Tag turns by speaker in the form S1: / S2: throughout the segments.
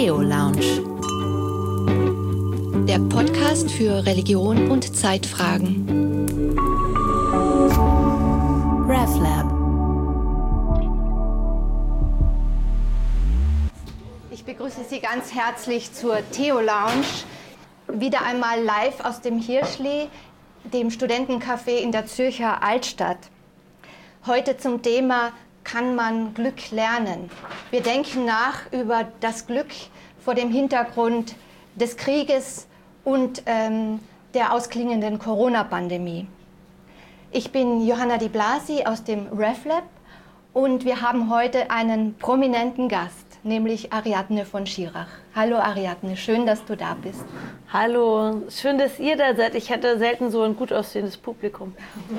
S1: Theo Lounge. Der Podcast für Religion und Zeitfragen. RevLab.
S2: Ich begrüße Sie ganz herzlich zur Theo Lounge. Wieder einmal live aus dem Hirschli, dem Studentencafé in der Zürcher Altstadt. Heute zum Thema: Kann man Glück lernen? Wir denken nach über das Glück vor dem Hintergrund des Krieges und der ausklingenden Corona-Pandemie. Ich bin Johanna Di Blasi aus dem RevLab und wir haben heute einen prominenten Gast, nämlich Ariadne von Schirach. Hallo Ariadne, schön, dass du da bist.
S3: Hallo, schön, dass ihr da seid. Ich hatte selten so ein gut aussehendes Publikum.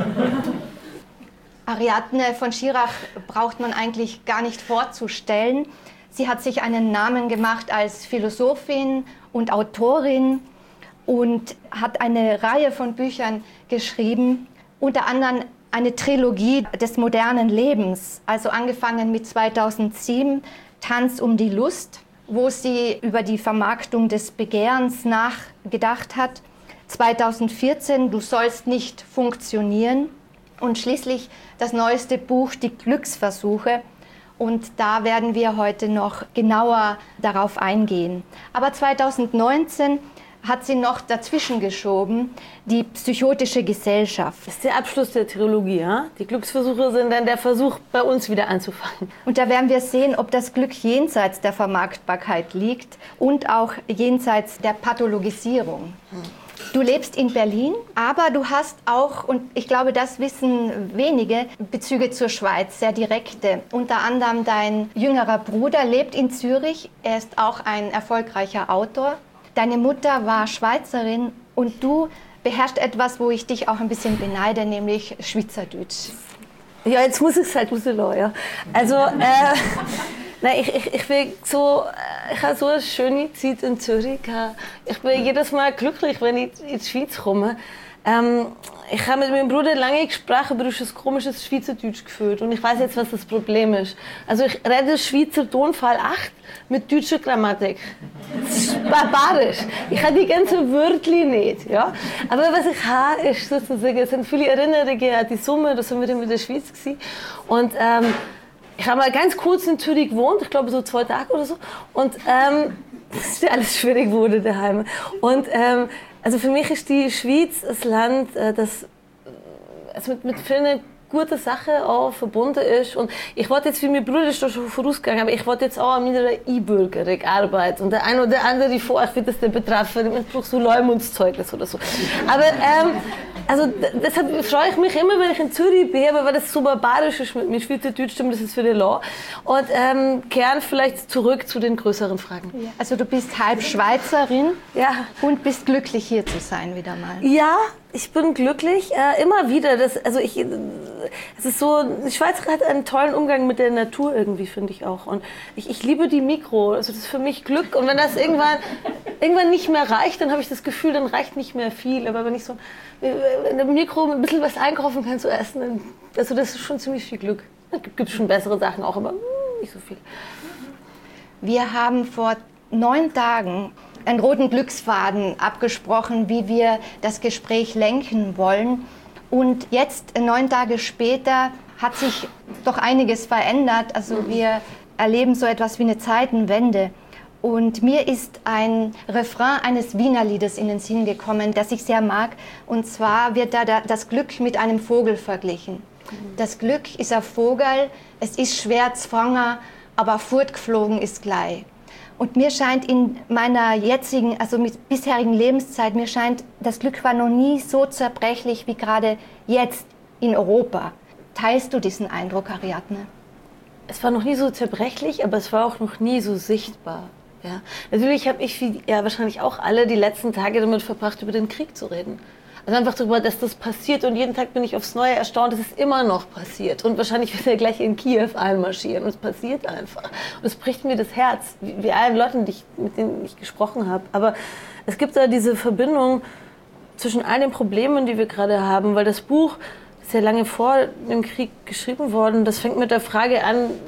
S2: Ariadne von Schirach braucht man eigentlich gar nicht vorzustellen. Sie hat sich einen Namen gemacht als Philosophin und Autorin und hat eine Reihe von Büchern geschrieben, unter anderem eine Trilogie des modernen Lebens, also angefangen mit 2007, Tanz um die Lust, wo sie über die Vermarktung des Begehrens nachgedacht hat, 2014, Du sollst nicht funktionieren, und schließlich das neueste Buch, Die Glücksversuche. Und da werden wir heute noch genauer darauf eingehen. Aber 2019 hat sie noch dazwischen geschoben, die Psychotische Gesellschaft.
S3: Das ist der Abschluss der Trilogie, ja? Die Glücksversuche sind dann der Versuch, bei uns wieder anzufangen.
S2: Und da werden wir sehen, ob das Glück jenseits der Vermarktbarkeit liegt und auch jenseits der Pathologisierung. Du lebst in Berlin, aber du hast auch, und ich glaube, das wissen wenige, Bezüge zur Schweiz, sehr direkte. Unter anderem dein jüngerer Bruder lebt in Zürich, er ist auch ein erfolgreicher Autor. Deine Mutter war Schweizerin und du beherrschst etwas, wo ich dich auch ein bisschen beneide, nämlich Schweizerdeutsch.
S3: Ja, jetzt muss ich es halt rauselassen, ja. Also, nein, ich habe so eine schöne Zeit in Zürich. Ich bin jedes Mal glücklich, wenn ich in die Schweiz komme. Ich habe mit meinem Bruder lange Gespräche über ein komisches Schweizerdeutsch geführt und ich weiß jetzt, was das Problem ist. Also ich rede Schweizer Tonfall 8 mit deutscher Grammatik. Das ist barbarisch. Ich habe die ganzen Wörter nicht. Ja? Aber was ich habe, ist sozusagen, es sind viele Erinnerungen an die Sommer, da sind wir in der Schweiz gewesen. Und ich habe mal ganz kurz in Zürich gewohnt, ich glaube so 2 Tage oder so. Und das ist ja alles schwierig geworden daheim. Und also für mich ist die Schweiz ein Land, das mit vielen guten Sachen auch verbunden ist. Und ich wollte jetzt, wie mein Bruder ist da schon vorausgegangen, aber ich wollte jetzt auch an meiner E-Bürgerung arbeiten. Und der eine oder andere vor, ich will das nicht betreffen, ich brauche so Leumundszeugnis oder so. Aber also deshalb freue ich mich immer, wenn ich in Zürich bin, weil das so barbarisch ist mit Schweizerdeutsch, das ist für die Law. Und kehren vielleicht zurück zu den größeren Fragen.
S2: Ja. Also du bist halb Schweizerin,
S3: ja,
S2: und bist glücklich, hier zu sein wieder mal.
S3: Ja, ich bin glücklich, immer wieder. Es ist so, die Schweiz hat einen tollen Umgang mit der Natur irgendwie, finde ich auch. Und ich liebe die Mikro, also das ist für mich Glück. Und wenn das irgendwann nicht mehr reicht, dann habe ich das Gefühl, dann reicht nicht mehr viel. Aber wenn ich so in der Mikro ein bisschen was einkaufen kann zu essen, dann, also das ist schon ziemlich viel Glück. Es gibt schon bessere Sachen auch, aber nicht so viel.
S2: Wir haben vor 9 Tagen einen roten Glücksfaden abgesprochen, wie wir das Gespräch lenken wollen. Und jetzt, 9 Tage später, hat sich doch einiges verändert. Also wir erleben so etwas wie eine Zeitenwende. Und mir ist ein Refrain eines Wiener Liedes in den Sinn gekommen, das ich sehr mag. Und zwar wird da das Glück mit einem Vogel verglichen. Das Glück ist ein Vogel, es ist schwer zu fangen, aber fortgeflogen ist gleich. Und mir scheint in meiner jetzigen, also mit bisherigen Lebenszeit, mir scheint, das Glück war noch nie so zerbrechlich wie gerade jetzt in Europa. Teilst du diesen Eindruck, Ariadne?
S3: Es war noch nie so zerbrechlich, aber es war auch noch nie so sichtbar. Ja? Natürlich habe ich, wie ja, wahrscheinlich auch alle, die letzten Tage damit verbracht, über den Krieg zu reden. Also einfach darüber, dass das passiert, und jeden Tag bin ich aufs Neue erstaunt, dass es immer noch passiert. Und wahrscheinlich wird er gleich in Kiew einmarschieren, und es passiert einfach. Und es bricht mir das Herz, wie allen Leuten, mit denen ich gesprochen habe. Aber es gibt da diese Verbindung zwischen all den Problemen, die wir gerade haben, weil das Buch ist ja lange vor dem Krieg geschrieben worden. Das fängt mit der Frage an,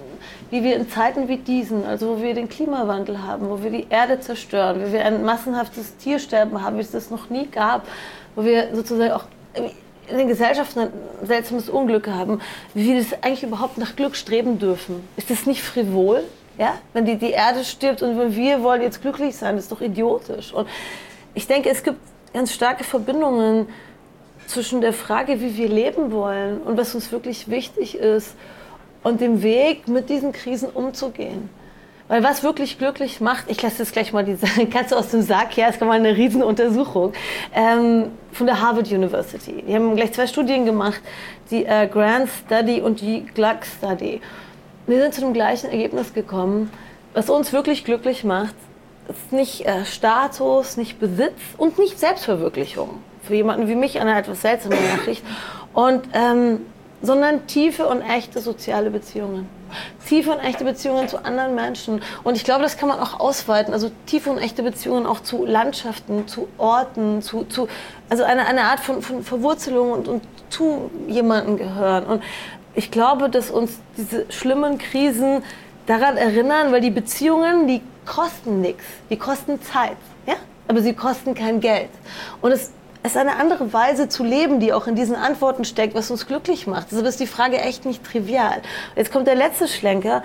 S3: wie wir in Zeiten wie diesen, also wo wir den Klimawandel haben, wo wir die Erde zerstören, wo wir ein massenhaftes Tiersterben haben, wie es das noch nie gab, wo wir sozusagen auch in den Gesellschaften ein seltsames Unglück haben, wie wir das eigentlich überhaupt nach Glück streben dürfen. Ist das nicht frivol? Ja? Wenn die Erde stirbt und wir wollen jetzt glücklich sein, das ist doch idiotisch. Und ich denke, es gibt ganz starke Verbindungen zwischen der Frage, wie wir leben wollen und was uns wirklich wichtig ist und dem Weg, mit diesen Krisen umzugehen. Weil was wirklich glücklich macht, ich lasse jetzt gleich mal diese Katze aus dem Sack, ja, es gab mal eine Riesenuntersuchung von der Harvard University. Die haben gleich 2 Studien gemacht, die Grant Study und die Gluck Study. Wir sind zu dem gleichen Ergebnis gekommen, was uns wirklich glücklich macht, ist nicht Status, nicht Besitz und nicht Selbstverwirklichung. Für jemanden wie mich eine etwas seltsame Nachricht. Und sondern tiefe und echte soziale Beziehungen. Tiefe und echte Beziehungen zu anderen Menschen. Und ich glaube, das kann man auch ausweiten. Also tiefe und echte Beziehungen auch zu Landschaften, zu Orten, also eine Art von Verwurzelung und zu jemandem gehören. Und ich glaube, dass uns diese schlimmen Krisen daran erinnern, weil die Beziehungen, die kosten nichts. Die kosten Zeit, ja? Aber sie kosten kein Geld. Und es ist eine andere Weise zu leben, die auch in diesen Antworten steckt, was uns glücklich macht. Deshalb ist die Frage echt nicht trivial. Jetzt kommt der letzte Schlenker.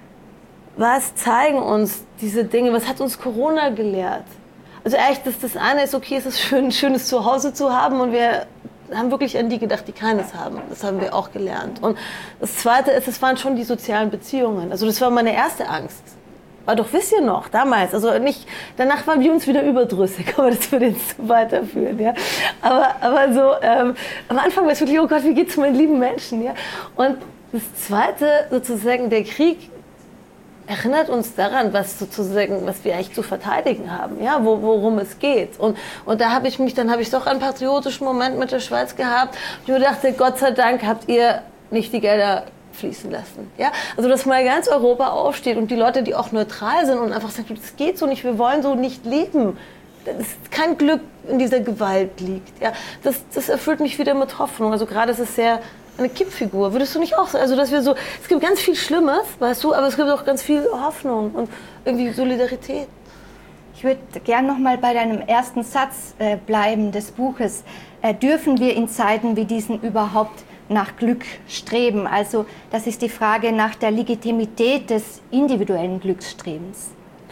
S3: Was zeigen uns diese Dinge? Was hat uns Corona gelehrt? Also echt, das eine ist, okay, es ist schön, ein schönes Zuhause zu haben und wir haben wirklich an die gedacht, die keines haben. Das haben wir auch gelernt. Und das Zweite ist, es waren schon die sozialen Beziehungen. Also das war meine erste Angst. Aber doch, wisst ihr noch, damals, also nicht, danach waren wir uns wieder überdrüssig, aber das würde jetzt zu weiterführen, ja. Aber so, am Anfang war es wirklich, oh Gott, wie geht's meinen lieben Menschen, ja. Und das Zweite, sozusagen, der Krieg erinnert uns daran, was wir eigentlich zu verteidigen haben, ja, worum es geht. Und da habe ich doch einen patriotischen Moment mit der Schweiz gehabt. Ich mir dachte, Gott sei Dank habt ihr nicht die Gelder fließen lassen. Ja? Also, dass mal ganz Europa aufsteht und die Leute, die auch neutral sind und einfach sagen, das geht so nicht, wir wollen so nicht leben. Dass kein Glück in dieser Gewalt liegt. Ja? Das erfüllt mich wieder mit Hoffnung. Also gerade ist es sehr eine Kippfigur. Würdest du nicht auch sagen? Also, dass wir so, es gibt ganz viel Schlimmes, weißt du, aber es gibt auch ganz viel Hoffnung und irgendwie Solidarität.
S2: Ich würde gern noch mal bei deinem ersten Satz bleiben des Buches. Dürfen wir in Zeiten wie diesen überhaupt nach Glück streben? Also das ist die Frage nach der Legitimität des individuellen Glücksstrebens.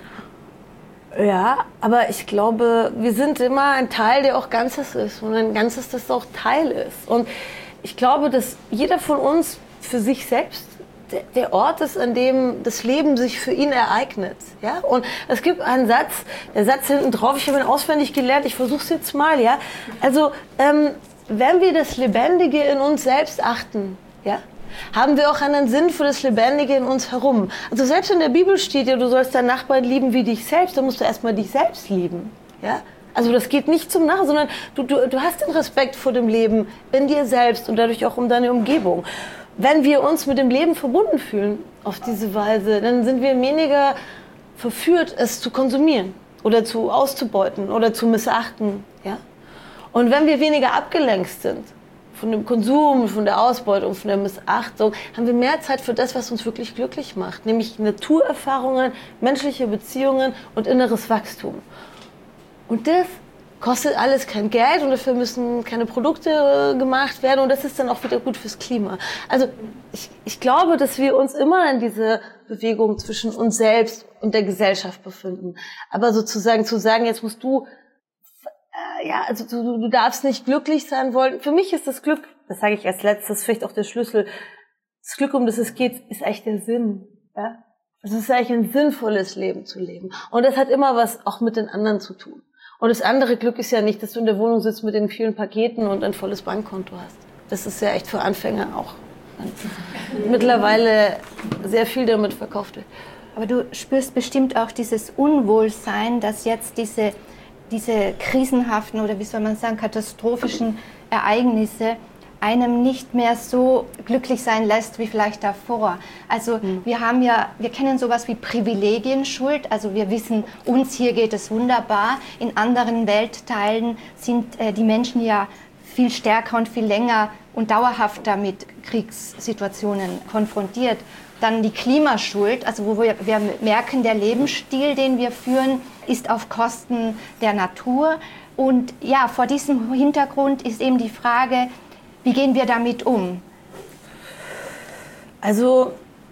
S3: Ja, aber ich glaube, wir sind immer ein Teil, der auch Ganzes ist und ein Ganzes, das auch Teil ist. Und ich glaube, dass jeder von uns für sich selbst der Ort ist, an dem das Leben sich für ihn ereignet. Ja? Und es gibt einen Satz, der Satz hinten drauf, ich habe ihn auswendig gelernt, ich versuche es jetzt mal. Ja? Also, wenn wir das Lebendige in uns selbst achten, ja, haben wir auch einen Sinn für das Lebendige in uns herum. Also selbst in der Bibel steht ja, du sollst deinen Nachbarn lieben wie dich selbst, dann musst du erstmal dich selbst lieben. Ja? Also das geht nicht zum Nachher, sondern du hast den Respekt vor dem Leben in dir selbst und dadurch auch um deine Umgebung. Wenn wir uns mit dem Leben verbunden fühlen auf diese Weise, dann sind wir weniger verführt, es zu konsumieren oder auszubeuten oder zu missachten. Ja? Und wenn wir weniger abgelenkt sind von dem Konsum, von der Ausbeutung, von der Missachtung, haben wir mehr Zeit für das, was uns wirklich glücklich macht, nämlich Naturerfahrungen, menschliche Beziehungen und inneres Wachstum. Und das kostet alles kein Geld und dafür müssen keine Produkte gemacht werden und das ist dann auch wieder gut fürs Klima. Also ich glaube, dass wir uns immer in dieser Bewegung zwischen uns selbst und der Gesellschaft befinden. Aber sozusagen zu sagen, jetzt musst du also du darfst nicht glücklich sein wollen. Für mich ist das Glück, das sage ich als letztes, vielleicht auch der Schlüssel, das Glück, um das es geht, ist echt der Sinn. Ja? Es ist eigentlich ein sinnvolles Leben zu leben. Und das hat immer was auch mit den anderen zu tun. Und das andere Glück ist ja nicht, dass du in der Wohnung sitzt mit den vielen Paketen und ein volles Bankkonto hast. Das ist ja echt für Anfänger auch mittlerweile sehr viel damit verkauft wird.
S2: Aber du spürst bestimmt auch dieses Unwohlsein, dass jetzt diese krisenhaften oder wie soll man sagen, katastrophischen Ereignisse einem nicht mehr so glücklich sein lässt wie vielleicht davor. Also wir kennen sowas wie Privilegienschuld, also wir wissen, uns hier geht es wunderbar, in anderen Weltteilen sind die Menschen ja viel stärker und viel länger und dauerhafter mit Kriegssituationen konfrontiert. dann die Klimaschuld, also wo wir merken, der Lebensstil, den wir führen, ist auf Kosten der Natur. Und ja, vor diesem Hintergrund ist eben die Frage, wie gehen wir damit um?
S3: Also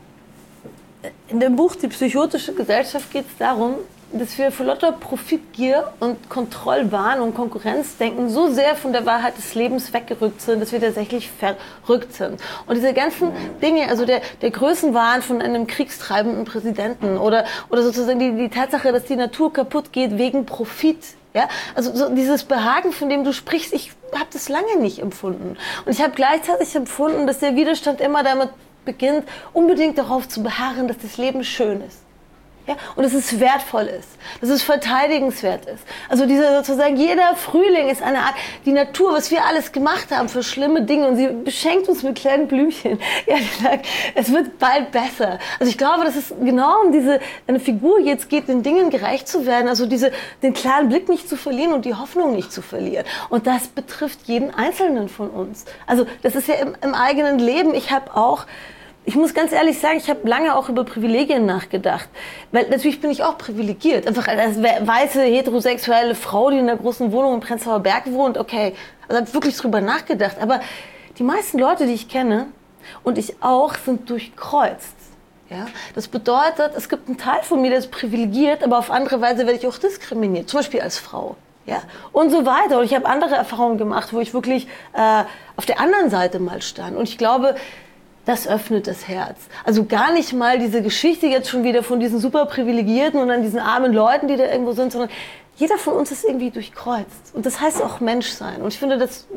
S3: in dem Buch Die psychotische Gesellschaft geht es darum, dass wir vor lauter Profitgier und Kontrollwahn und Konkurrenzdenken so sehr von der Wahrheit des Lebens weggerückt sind, dass wir tatsächlich verrückt sind. Und diese ganzen Dinge, also der Größenwahn von einem kriegstreibenden Präsidenten oder sozusagen die Tatsache, dass die Natur kaputt geht wegen Profit. Ja, also so dieses Behagen, von dem du sprichst, ich habe das lange nicht empfunden. Und ich habe gleichzeitig empfunden, dass der Widerstand immer damit beginnt, unbedingt darauf zu beharren, dass das Leben schön ist. Ja, und dass es wertvoll ist, dass es verteidigenswert ist. Also sozusagen jeder Frühling ist eine Art, die Natur, was wir alles gemacht haben für schlimme Dinge, und sie beschenkt uns mit kleinen Blümchen. Ja, die sagt, es wird bald besser. Also ich glaube, dass es genau um eine Figur jetzt geht, den Dingen gerecht zu werden, also den klaren Blick nicht zu verlieren und die Hoffnung nicht zu verlieren. Und das betrifft jeden Einzelnen von uns. Also das ist ja im eigenen Leben. Ich muss ganz ehrlich sagen, ich habe lange auch über Privilegien nachgedacht. Weil natürlich bin ich auch privilegiert. Einfach als weiße, heterosexuelle Frau, die in einer großen Wohnung in Prenzlauer Berg wohnt, okay. Also habe wirklich drüber nachgedacht. Aber die meisten Leute, die ich kenne, und ich auch, sind durchkreuzt. Ja? Das bedeutet, es gibt einen Teil von mir, der ist privilegiert, aber auf andere Weise werde ich auch diskriminiert. Zum Beispiel als Frau. Ja? Und so weiter. Und ich habe andere Erfahrungen gemacht, wo ich wirklich auf der anderen Seite mal stand. Und ich glaube, das öffnet das Herz. Also gar nicht mal diese Geschichte jetzt schon wieder von diesen super Privilegierten und dann diesen armen Leuten, die da irgendwo sind, sondern jeder von uns ist irgendwie durchkreuzt. Und das heißt auch Menschsein. Und ich finde,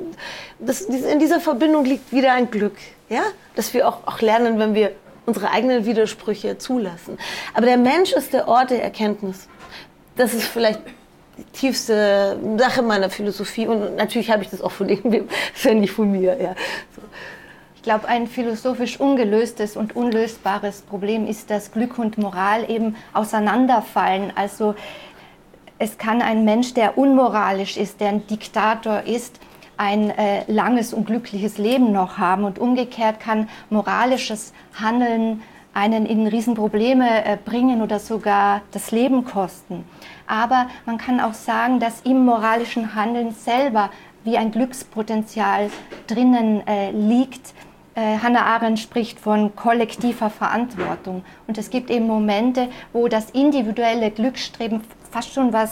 S3: in dieser Verbindung liegt wieder ein Glück. Ja? Dass wir auch lernen, wenn wir unsere eigenen Widersprüche zulassen. Aber der Mensch ist der Ort der Erkenntnis. Das ist vielleicht die tiefste Sache meiner Philosophie. Und natürlich habe ich das auch von irgendwem, das ist ja nicht von mir. Ja. So.
S2: Ich glaube, ein philosophisch ungelöstes und unlösbares Problem ist, dass Glück und Moral eben auseinanderfallen. Also es kann ein Mensch, der unmoralisch ist, der ein Diktator ist, ein langes und glückliches Leben noch haben. Und umgekehrt kann moralisches Handeln einen in Riesenprobleme bringen oder sogar das Leben kosten. Aber man kann auch sagen, dass im moralischen Handeln selber wie ein Glückspotenzial drinnen liegt. Hannah Arendt spricht von kollektiver Verantwortung. Und es gibt eben Momente, wo das individuelle Glücksstreben fast schon was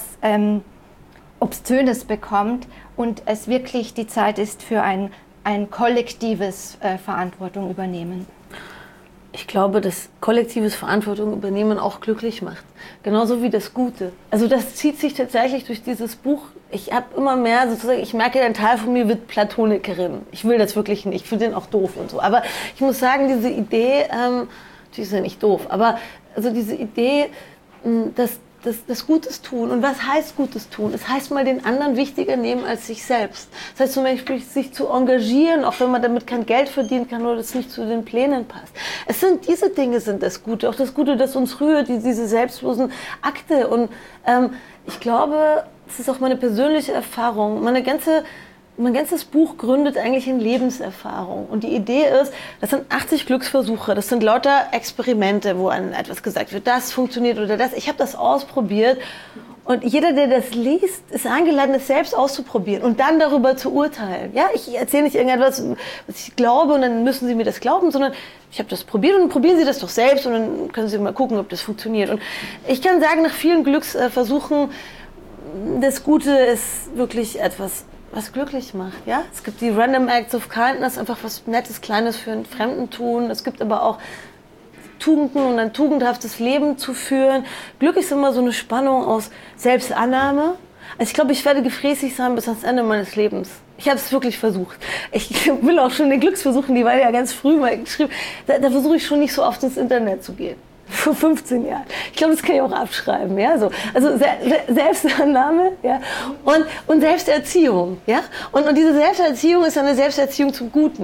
S2: Obszönes bekommt und es wirklich die Zeit ist für ein kollektives Verantwortung übernehmen.
S3: Ich glaube, dass kollektives Verantwortung übernehmen auch glücklich macht. Genauso wie das Gute. Also das zieht sich tatsächlich durch dieses Buch. Ich habe immer mehr sozusagen, ich merke, ein Teil von mir wird Platonikerin. Ich will das wirklich nicht, ich finde den auch doof und so. Aber ich muss sagen, diese Idee, natürlich ist ja nicht doof, aber also diese Idee, dass das Gutes tun. Und was heißt Gutes tun? Es heißt mal den anderen wichtiger nehmen als sich selbst. Das heißt zum Beispiel, sich zu engagieren, auch wenn man damit kein Geld verdienen kann oder das nicht zu den Plänen passt. Diese Dinge sind das Gute. Auch das Gute, das uns rührt, diese selbstlosen Akte. Und ich glaube, das ist auch meine persönliche Erfahrung. Mein ganzes Buch gründet eigentlich in Lebenserfahrung. Und die Idee ist, das sind 80 Glücksversuche, das sind lauter Experimente, wo einem etwas gesagt wird, das funktioniert oder das. Ich habe das ausprobiert und jeder, der das liest, ist eingeladen, es selbst auszuprobieren und dann darüber zu urteilen. Ja, ich erzähle nicht irgendetwas, was ich glaube und dann müssen Sie mir das glauben, sondern ich habe das probiert und dann probieren Sie das doch selbst und dann können Sie mal gucken, ob das funktioniert. Und ich kann sagen, nach vielen Glücksversuchen, das Gute ist wirklich etwas, was glücklich macht, ja? Es gibt die Random Acts of Kindness, einfach was Nettes, Kleines für einen Fremden tun. Es gibt aber auch Tugenden und ein tugendhaftes Leben zu führen. Glück ist immer so eine Spannung aus Selbstannahme. Also ich glaube, ich werde gefräßig sein bis ans Ende meines Lebens. Ich habe es wirklich versucht. Ich will auch schon den Glücksversuchen, die waren ja ganz früh mal geschrieben, da versuche ich schon nicht so oft ins Internet zu gehen. Vor 15 Jahren. Ich glaube, das kann ich auch abschreiben. Ja? Also Selbstannahme, ja? Und Selbsterziehung. Ja? Und diese Selbsterziehung ist eine Selbsterziehung zum Guten.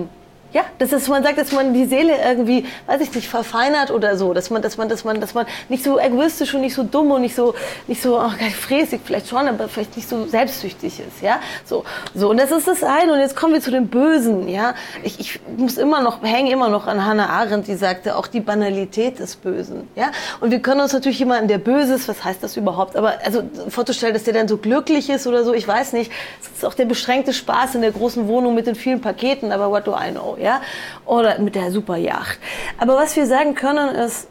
S3: Ja, dass man sagt, dass man die Seele irgendwie, weiß ich nicht, verfeinert oder so, dass man nicht so egoistisch und nicht so dumm und nicht so, ach, fräsig vielleicht schon, aber vielleicht nicht so selbstsüchtig ist, ja, so, und das ist das eine. Und jetzt kommen wir zu dem Bösen, ja. Ich hänge immer noch an Hannah Arendt, die sagte, auch die Banalität des Bösen, ja. Und wir können uns natürlich jemanden, der böse ist, was heißt das überhaupt, aber also vorzustellen, dass der dann so glücklich ist oder so, ich weiß nicht, es ist auch der beschränkte Spaß in der großen Wohnung mit den vielen Paketen, aber what do I know? Ja? Oder mit der Superjacht. Aber was wir sagen können ist,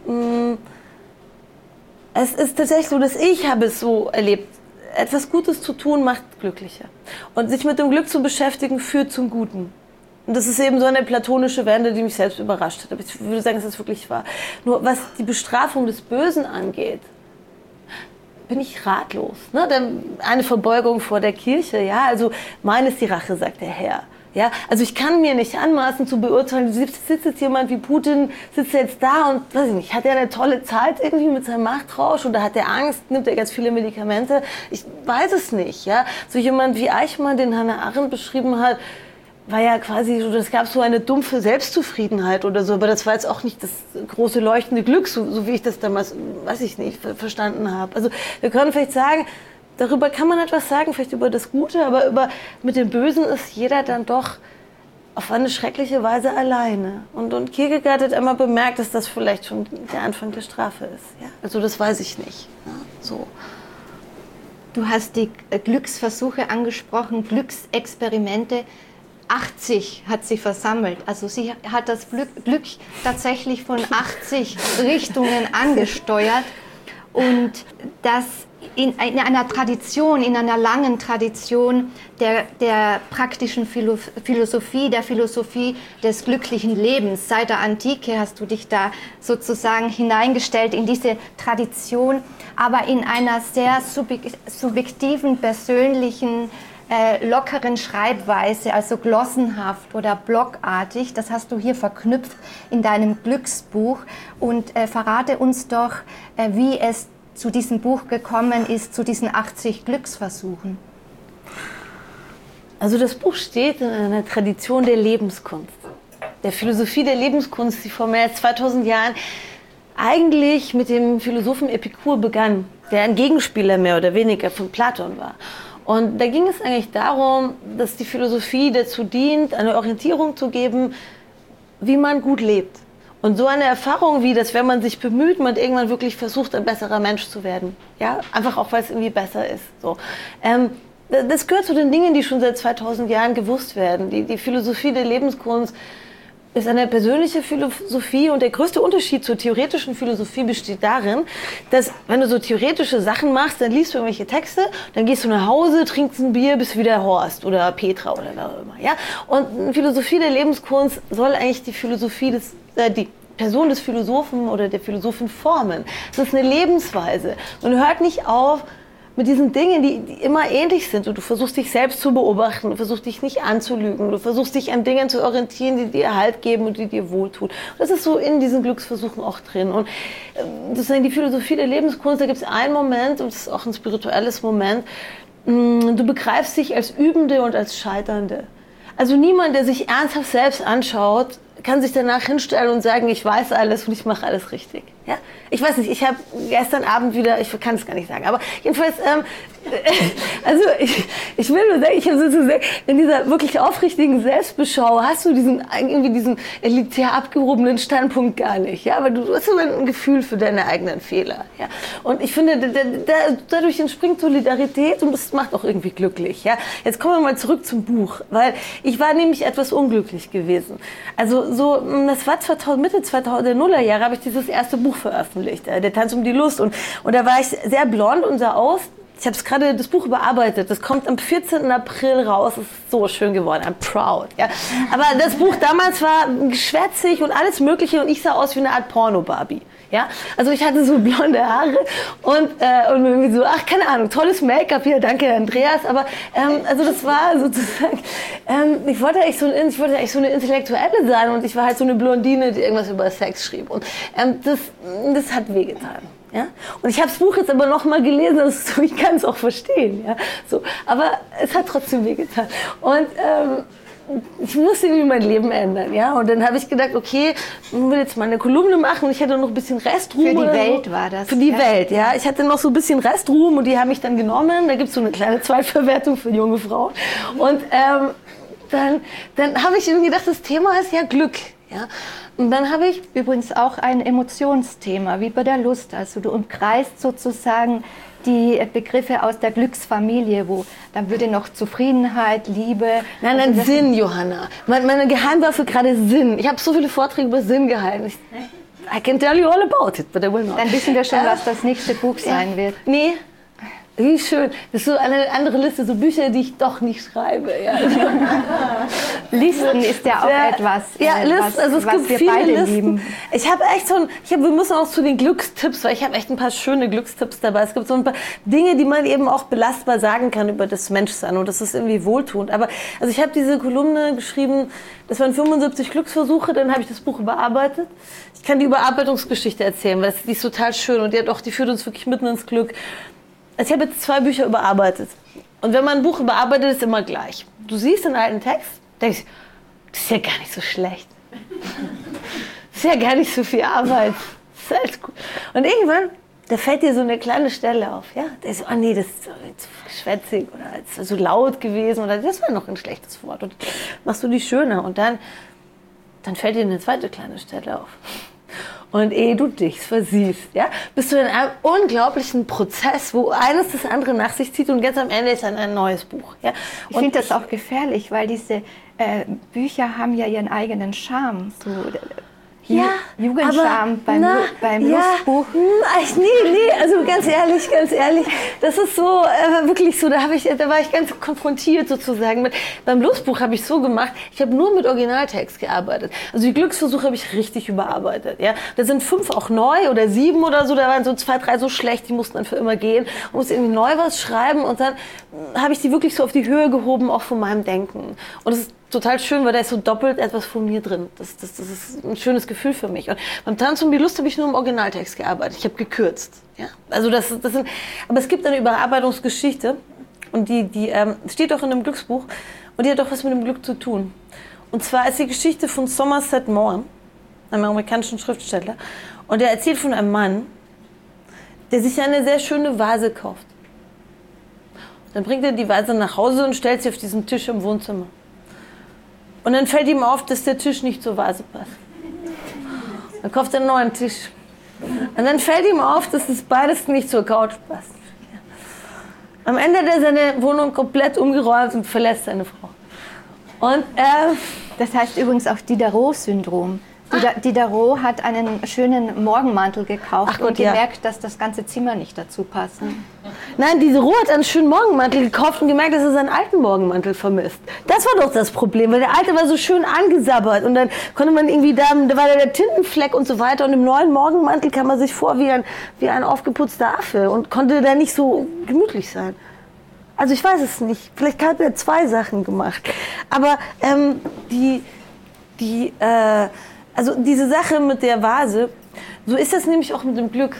S3: es ist tatsächlich so, dass ich habe es so erlebt, etwas Gutes zu tun macht glücklicher. Und sich mit dem Glück zu beschäftigen führt zum Guten. Und das ist eben so eine platonische Wende, die mich selbst überrascht hat. Aber ich würde sagen, es ist wirklich wahr. Nur was die Bestrafung des Bösen angeht, bin ich ratlos. Ne? Eine Verbeugung vor der Kirche, ja, also mein ist die Rache, sagt der Herr. Ja, also ich kann mir nicht anmaßen zu beurteilen, sitzt jetzt jemand wie Putin, sitzt jetzt da und, weiß ich nicht, hat er eine tolle Zeit irgendwie mit seinem Machtrausch oder hat er Angst, nimmt er ganz viele Medikamente? Ich weiß es nicht, ja. So jemand wie Eichmann, den Hannah Arendt beschrieben hat, war ja quasi so, es gab so eine dumpfe Selbstzufriedenheit oder so, aber das war jetzt auch nicht das große leuchtende Glück, so wie ich das damals, weiß ich nicht, verstanden habe. Also wir können vielleicht sagen, darüber kann man etwas sagen, vielleicht über das Gute, aber mit dem Bösen ist jeder dann doch auf eine schreckliche Weise alleine. Und Kierkegaard hat einmal bemerkt, dass das vielleicht schon der Anfang der Strafe ist. Ja? Also das weiß ich nicht. Ja? So.
S2: Du hast die Glücksversuche angesprochen, Glücksexperimente. 80 hat sie versammelt. Also sie hat das Glück tatsächlich von 80 Richtungen angesteuert. Und das in einer Tradition, in einer langen Tradition der praktischen Philosophie, der Philosophie des glücklichen Lebens. Seit der Antike hast du dich da sozusagen hineingestellt in diese Tradition, aber in einer sehr subjektiven, persönlichen, lockeren Schreibweise, also glossenhaft oder blockartig. Das hast du hier verknüpft in deinem Glücksbuch. Und verrate uns doch, wie es zu diesem Buch gekommen ist, zu diesen 80 Glücksversuchen.
S3: Also das Buch steht in einer Tradition der Lebenskunst, der Philosophie der Lebenskunst, die vor mehr als 2000 Jahren eigentlich mit dem Philosophen Epikur begann, der ein Gegenspieler mehr oder weniger von Platon war. Und da ging es eigentlich darum, dass die Philosophie dazu dient, eine Orientierung zu geben, wie man gut lebt. Und so eine Erfahrung wie, dass wenn man sich bemüht, man irgendwann wirklich versucht, ein besserer Mensch zu werden. Ja? Einfach auch, weil es irgendwie besser ist. So. Das gehört zu den Dingen, die schon seit 2000 Jahren gewusst werden. Die Philosophie der Lebenskunst ist eine persönliche Philosophie und der größte Unterschied zur theoretischen Philosophie besteht darin, dass wenn du so theoretische Sachen machst, dann liest du irgendwelche Texte, dann gehst du nach Hause, trinkst ein Bier, bist wieder Horst oder Petra oder wer auch immer. Ja? Und die Philosophie der Lebenskunst soll eigentlich die Philosophie die Person des Philosophen oder der Philosophin formen. Das ist eine Lebensweise und hört nicht auf mit diesen Dingen, die immer ähnlich sind. Und du versuchst dich selbst zu beobachten, du versuchst dich nicht anzulügen, du versuchst dich an Dingen zu orientieren, die dir Halt geben und die dir wohltun. Und das ist so in diesen Glücksversuchen auch drin. Und das ist die Philosophie der Lebenskunst, da gibt es einen Moment, und das ist auch ein spirituelles Moment, du begreifst dich als Übende und als Scheiternde. Also niemand, der sich ernsthaft selbst anschaut, kann sich danach hinstellen und sagen, ich weiß alles und ich mache alles richtig. Ja? Ich weiß nicht, ich habe gestern Abend wieder, ich kann es gar nicht sagen, aber jedenfalls, also ich will nur sagen, ich habe sozusagen in dieser wirklich aufrichtigen Selbstbeschau hast du diesen elitär abgehobenen Standpunkt gar nicht, ja, aber du hast immer ein Gefühl für deine eigenen Fehler, ja, und ich finde, dadurch entspringt Solidarität und das macht auch irgendwie glücklich, ja. Jetzt kommen wir mal zurück zum Buch, weil ich war nämlich etwas unglücklich gewesen. Also das war Mitte der Nullerjahre habe ich dieses erste Buch veröffentlicht, der Tanz um die Lust. Und da war ich sehr blond und sah aus. Ich habe gerade das Buch überarbeitet. Das kommt am 14. April raus. Es ist so schön geworden. I'm proud. Ja. Aber das Buch damals war schwätzig und alles Mögliche und ich sah aus wie eine Art Porno-Barbie. Ja, also ich hatte so blonde Haare und irgendwie so, ach, keine Ahnung, tolles Make-up hier, danke Andreas, aber also das war sozusagen, ich wollte eigentlich so eine Intellektuelle sein und ich war halt so eine Blondine, die irgendwas über Sex schrieb und das hat wehgetan. Ja? Und ich habe das Buch jetzt aber noch mal gelesen, also ich kann es auch verstehen, ja? So, aber es hat trotzdem wehgetan. Und ich musste irgendwie mein Leben ändern, ja. Und dann habe ich gedacht, okay, ich will jetzt mal eine Kolumne machen und ich hatte noch ein bisschen Restruhm.
S2: Für die Welt war das.
S3: Für die Welt, ja. Ich hatte noch so ein bisschen Restruhm und die haben mich dann genommen. Da gibt es so eine kleine Zweitverwertung für junge Frauen. Und dann habe ich irgendwie gedacht, das Thema ist ja Glück, ja. Und dann habe ich
S2: übrigens auch ein Emotionsthema, wie bei der Lust. Also du umkreist sozusagen die Begriffe aus der Glücksfamilie, wo dann würde noch Zufriedenheit, Liebe...
S3: Nein,
S2: also
S3: Sinn, Johanna. Meine Geheimwaffe gerade Sinn. Ich habe so viele Vorträge über Sinn gehalten. I can tell you all about it, but I will not.
S2: Dann wissen wir schon, was das nächste Buch sein wird.
S3: Nee. Wie schön. Das ist so eine andere Liste, so Bücher, die ich doch nicht schreibe. Ja.
S2: Listen ist ja auch etwas,
S3: ja, Listen, also es
S2: was
S3: gibt
S2: wir
S3: viele
S2: beide
S3: Listen.
S2: lieben.
S3: Ich habe echt wir müssen auch zu den Glückstipps, weil ich habe echt ein paar schöne Glückstipps dabei. Es gibt so ein paar Dinge, die man eben auch belastbar sagen kann über das Menschsein und das ist irgendwie wohltuend. Aber also ich habe diese Kolumne geschrieben, das waren 75 Glücksversuche, dann habe ich das Buch überarbeitet. Ich kann die Überarbeitungsgeschichte erzählen, weil die ist total schön und die führt uns wirklich mitten ins Glück. Also ich habe jetzt 2 Bücher überarbeitet. Und wenn man ein Buch überarbeitet, ist es immer gleich. Du siehst einen alten Text, denkst, das ist ja gar nicht so schlecht. Das ist ja gar nicht so viel Arbeit. Das ist alles gut. Und irgendwann, da fällt dir so eine kleine Stelle auf. Ja? Da ist so, oh nee, das ist so schwätzig oder das ist so laut gewesen oder das war noch ein schlechtes Wort. Und machst du die schöner und dann fällt dir eine zweite kleine Stelle auf. Und ehe du dich versiehst, ja, bist du in einem unglaublichen Prozess, wo eines das andere nach sich zieht und ganz am Ende ist dann ein neues Buch. Ja?
S2: Ich finde das auch gefährlich, weil diese Bücher haben ja ihren eigenen Charme. So,
S3: ja,
S2: Jugendscham beim Lustbuch.
S3: Nee, also ganz ehrlich, das ist so wirklich so, da war ich ganz konfrontiert sozusagen mit. Beim Lustbuch habe ich so gemacht, ich habe nur mit Originaltext gearbeitet. Also die Glücksversuche habe ich richtig überarbeitet. Ja, da sind 5 auch neu oder 7 oder so, da waren so 2, 3 so schlecht, die mussten dann für immer gehen. Ich musste irgendwie neu was schreiben und dann habe ich die wirklich so auf die Höhe gehoben, auch von meinem Denken. Und das ist total schön, weil da ist so doppelt etwas von mir drin. Das ist ein schönes Gefühl für mich. Und beim Tanz um die Lust habe ich nur im Originaltext gearbeitet. Ich habe gekürzt. Ja? Also aber es gibt eine Überarbeitungsgeschichte und die steht auch in einem Glücksbuch und die hat auch was mit dem Glück zu tun. Und zwar ist die Geschichte von Somerset Maugham, einem amerikanischen Schriftsteller. Und er erzählt von einem Mann, der sich eine sehr schöne Vase kauft. Dann bringt er die Vase nach Hause und stellt sie auf diesen Tisch im Wohnzimmer. Und dann fällt ihm auf, dass der Tisch nicht zur Vase passt. Dann kauft er einen neuen Tisch. Und dann fällt ihm auf, dass das beides nicht zur Couch passt. Am Ende hat er seine Wohnung komplett umgeräumt und verlässt seine Frau. Und
S2: das heißt übrigens auch Diderot-Syndrom. Diderot hat einen schönen Morgenmantel gekauft und gemerkt, dass das ganze Zimmer nicht dazu passt.
S3: Nein, Diderot hat einen schönen Morgenmantel gekauft und gemerkt, dass er seinen alten Morgenmantel vermisst. Das war doch das Problem, weil der alte war so schön angesabbert und dann konnte man irgendwie da war der Tintenfleck und so weiter und im neuen Morgenmantel kam man sich vor wie ein aufgeputzter Affe und konnte da nicht so gemütlich sein. Also ich weiß es nicht, vielleicht hat er 2 Sachen gemacht, aber also diese Sache mit der Vase, so ist das nämlich auch mit dem Glück.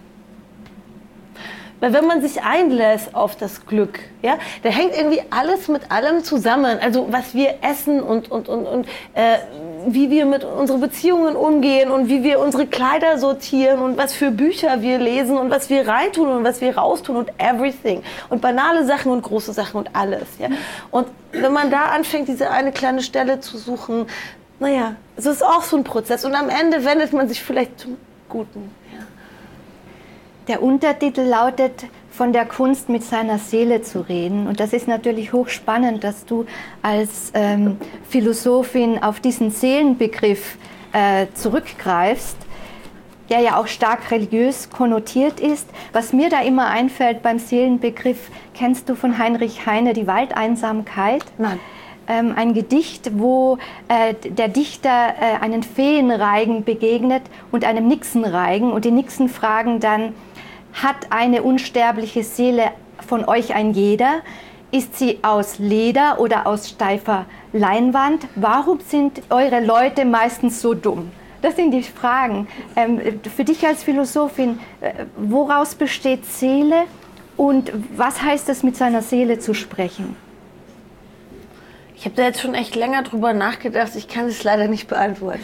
S3: Weil wenn man sich einlässt auf das Glück, ja, da hängt irgendwie alles mit allem zusammen. Also was wir essen und wie wir mit unseren Beziehungen umgehen und wie wir unsere Kleider sortieren und was für Bücher wir lesen und was wir reintun und was wir raustun und everything. Und banale Sachen und große Sachen und alles. Ja. Und wenn man da anfängt, diese eine kleine Stelle zu suchen, naja, es ist auch so ein Prozess und am Ende wendet man sich vielleicht zum Guten. Ja.
S2: Der Untertitel lautet, von der Kunst mit seiner Seele zu reden. Und das ist natürlich hochspannend, dass du als Philosophin auf diesen Seelenbegriff zurückgreifst, der ja auch stark religiös konnotiert ist. Was mir da immer einfällt beim Seelenbegriff, kennst du von Heinrich Heine die Waldeinsamkeit?
S3: Nein.
S2: Ein Gedicht, wo der Dichter einen Feenreigen begegnet und einem Nixenreigen. Und die Nixen fragen dann, hat eine unsterbliche Seele von euch ein jeder? Ist sie aus Leder oder aus steifer Leinwand? Warum sind eure Leute meistens so dumm? Das sind die Fragen. Für dich als Philosophin, woraus besteht Seele und was heißt es, mit seiner Seele zu sprechen?
S3: Ich habe da jetzt schon echt länger drüber nachgedacht. Ich kann es leider nicht beantworten.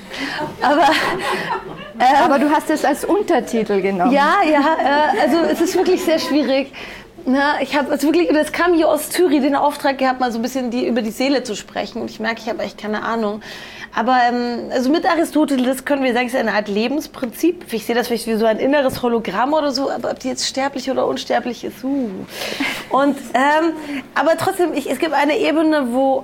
S2: Aber du hast es als Untertitel genommen.
S3: Ja, also es ist wirklich sehr schwierig. Na, ich habe es wirklich, das kam hier aus Zürich, den Auftrag gehabt, mal so ein bisschen über die Seele zu sprechen. Und ich merke, ich habe echt keine Ahnung. Aber also mit Aristoteles können wir sagen, es ist eine Art Lebensprinzip. Ich sehe das vielleicht wie so ein inneres Hologramm oder so, aber ob die jetzt sterblich oder unsterblich ist. Und, aber trotzdem, es gibt eine Ebene, wo,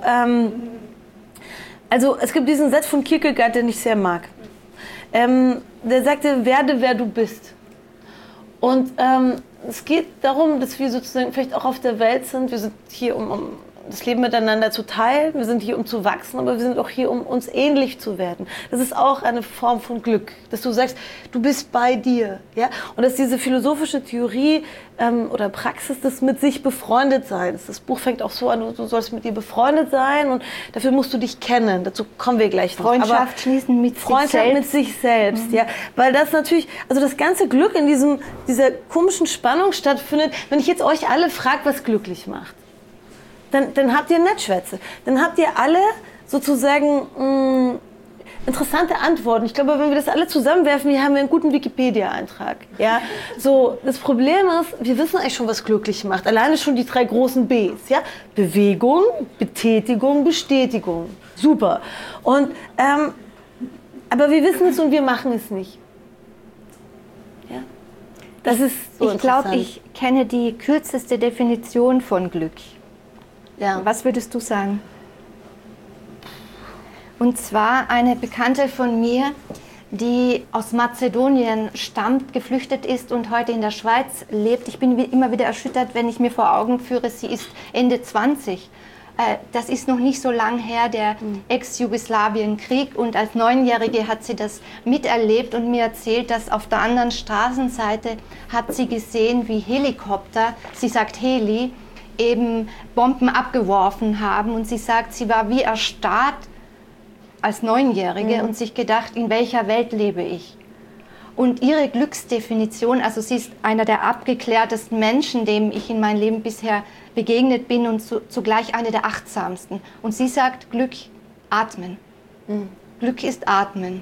S3: also es gibt diesen Satz von Kierkegaard, den ich sehr mag. Der sagte, werde, wer du bist. Und es geht darum, dass wir sozusagen vielleicht auch auf der Welt sind. Wir sind hier, um das Leben miteinander zu teilen. Wir sind hier, um zu wachsen, aber wir sind auch hier, um uns ähnlich zu werden. Das ist auch eine Form von Glück, dass du sagst, du bist bei dir. Ja? Und dass diese philosophische Theorie oder Praxis des mit sich befreundet Seins. Das Buch fängt auch so an, du sollst mit dir befreundet sein und dafür musst du dich kennen. Dazu kommen wir gleich noch.
S2: Freundschaft schließen mit
S3: Freundschaft
S2: sich selbst.
S3: mit sich selbst, ja. Weil das natürlich, also das ganze Glück in dieser komischen Spannung stattfindet, wenn ich jetzt euch alle frage, was glücklich macht. Dann habt ihr Nettschwätze. Dann habt ihr alle sozusagen interessante Antworten. Ich glaube, wenn wir das alle zusammenwerfen, hier haben wir einen guten Wikipedia-Eintrag. Ja? So, das Problem ist, wir wissen eigentlich schon, was glücklich macht. Alleine schon die 3 großen Bs. Ja? Bewegung, Betätigung, Bestätigung. Super. Und, aber wir wissen es und wir machen es nicht. Ja? Das ist so
S2: Ich glaube, ich kenne die kürzeste Definition von Glück.
S3: Ja.
S2: Was würdest du sagen? Und zwar eine Bekannte von mir, die aus Mazedonien stammt, geflüchtet ist und heute in der Schweiz lebt. Ich bin immer wieder erschüttert, wenn ich mir vor Augen führe, sie ist Ende 20. Das ist noch nicht so lang her, der Ex-Jugoslawien-Krieg. Und als 9-Jährige hat sie das miterlebt und mir erzählt, dass auf der anderen Straßenseite hat sie gesehen, wie Helikopter, sie sagt Heli, eben Bomben abgeworfen haben. Und sie sagt, sie war wie erstarrt als 9-Jährige und sich gedacht, in welcher Welt lebe ich? Und ihre Glücksdefinition, also sie ist einer der abgeklärtesten Menschen, dem ich in meinem Leben bisher begegnet bin und zugleich eine der achtsamsten. Und sie sagt, Glück, atmen. Glück ist atmen.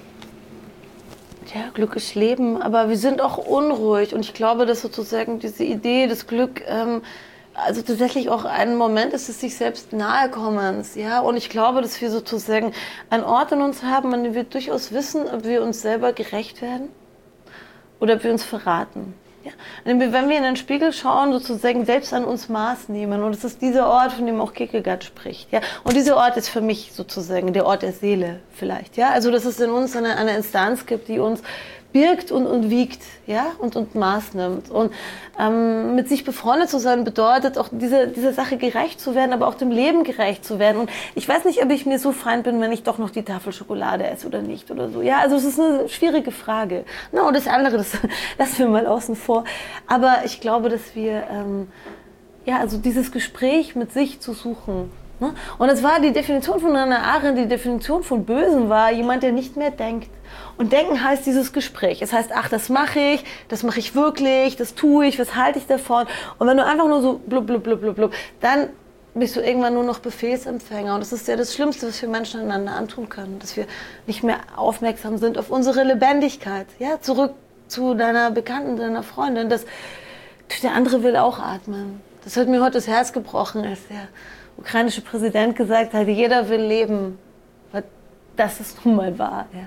S3: Ja, Glück ist Leben, aber wir sind auch unruhig. Und ich glaube, dass sozusagen diese Idee des Glück also tatsächlich auch ein Moment ist des sich selbst Nahekommens, ja. Und ich glaube, dass wir sozusagen einen Ort in uns haben, an dem wir durchaus wissen, ob wir uns selber gerecht werden oder ob wir uns verraten. Ja? Wenn wir in den Spiegel schauen, sozusagen selbst an uns Maß nehmen. Und es ist dieser Ort, von dem auch Kierkegaard spricht. Ja? Und dieser Ort ist für mich sozusagen der Ort der Seele vielleicht. Ja? Also dass es in uns eine Instanz gibt, die uns birgt und wiegt, ja, und Maß nimmt. Und mit sich befreundet zu sein bedeutet auch dieser Sache gerecht zu werden, aber auch dem Leben gerecht zu werden. Und ich weiß nicht, ob ich mir so fein bin, wenn ich doch noch die Tafel Schokolade esse oder nicht oder so. Ja, also es ist eine schwierige Frage. Na, und das andere, das lassen wir mal außen vor. Aber ich glaube, dass wir, also dieses Gespräch mit sich zu suchen. Ne? Und es war die Definition von Hannah Arendt, die Definition von Bösen war jemand, der nicht mehr denkt. Und denken heißt dieses Gespräch. Es heißt, ach, das mache ich wirklich, das tue ich, was halte ich davon? Und wenn du einfach nur so blub, blub, blub, blub, blub, dann bist du irgendwann nur noch Befehlsempfänger. Und das ist ja das Schlimmste, was wir Menschen einander antun können, dass wir nicht mehr aufmerksam sind auf unsere Lebendigkeit. Ja, zurück zu deiner Bekannten, deiner Freundin. Der andere will auch atmen. Das hat mir heute das Herz gebrochen, als der ukrainische Präsident gesagt hat, jeder will leben. Das ist nun mal wahr. Ja.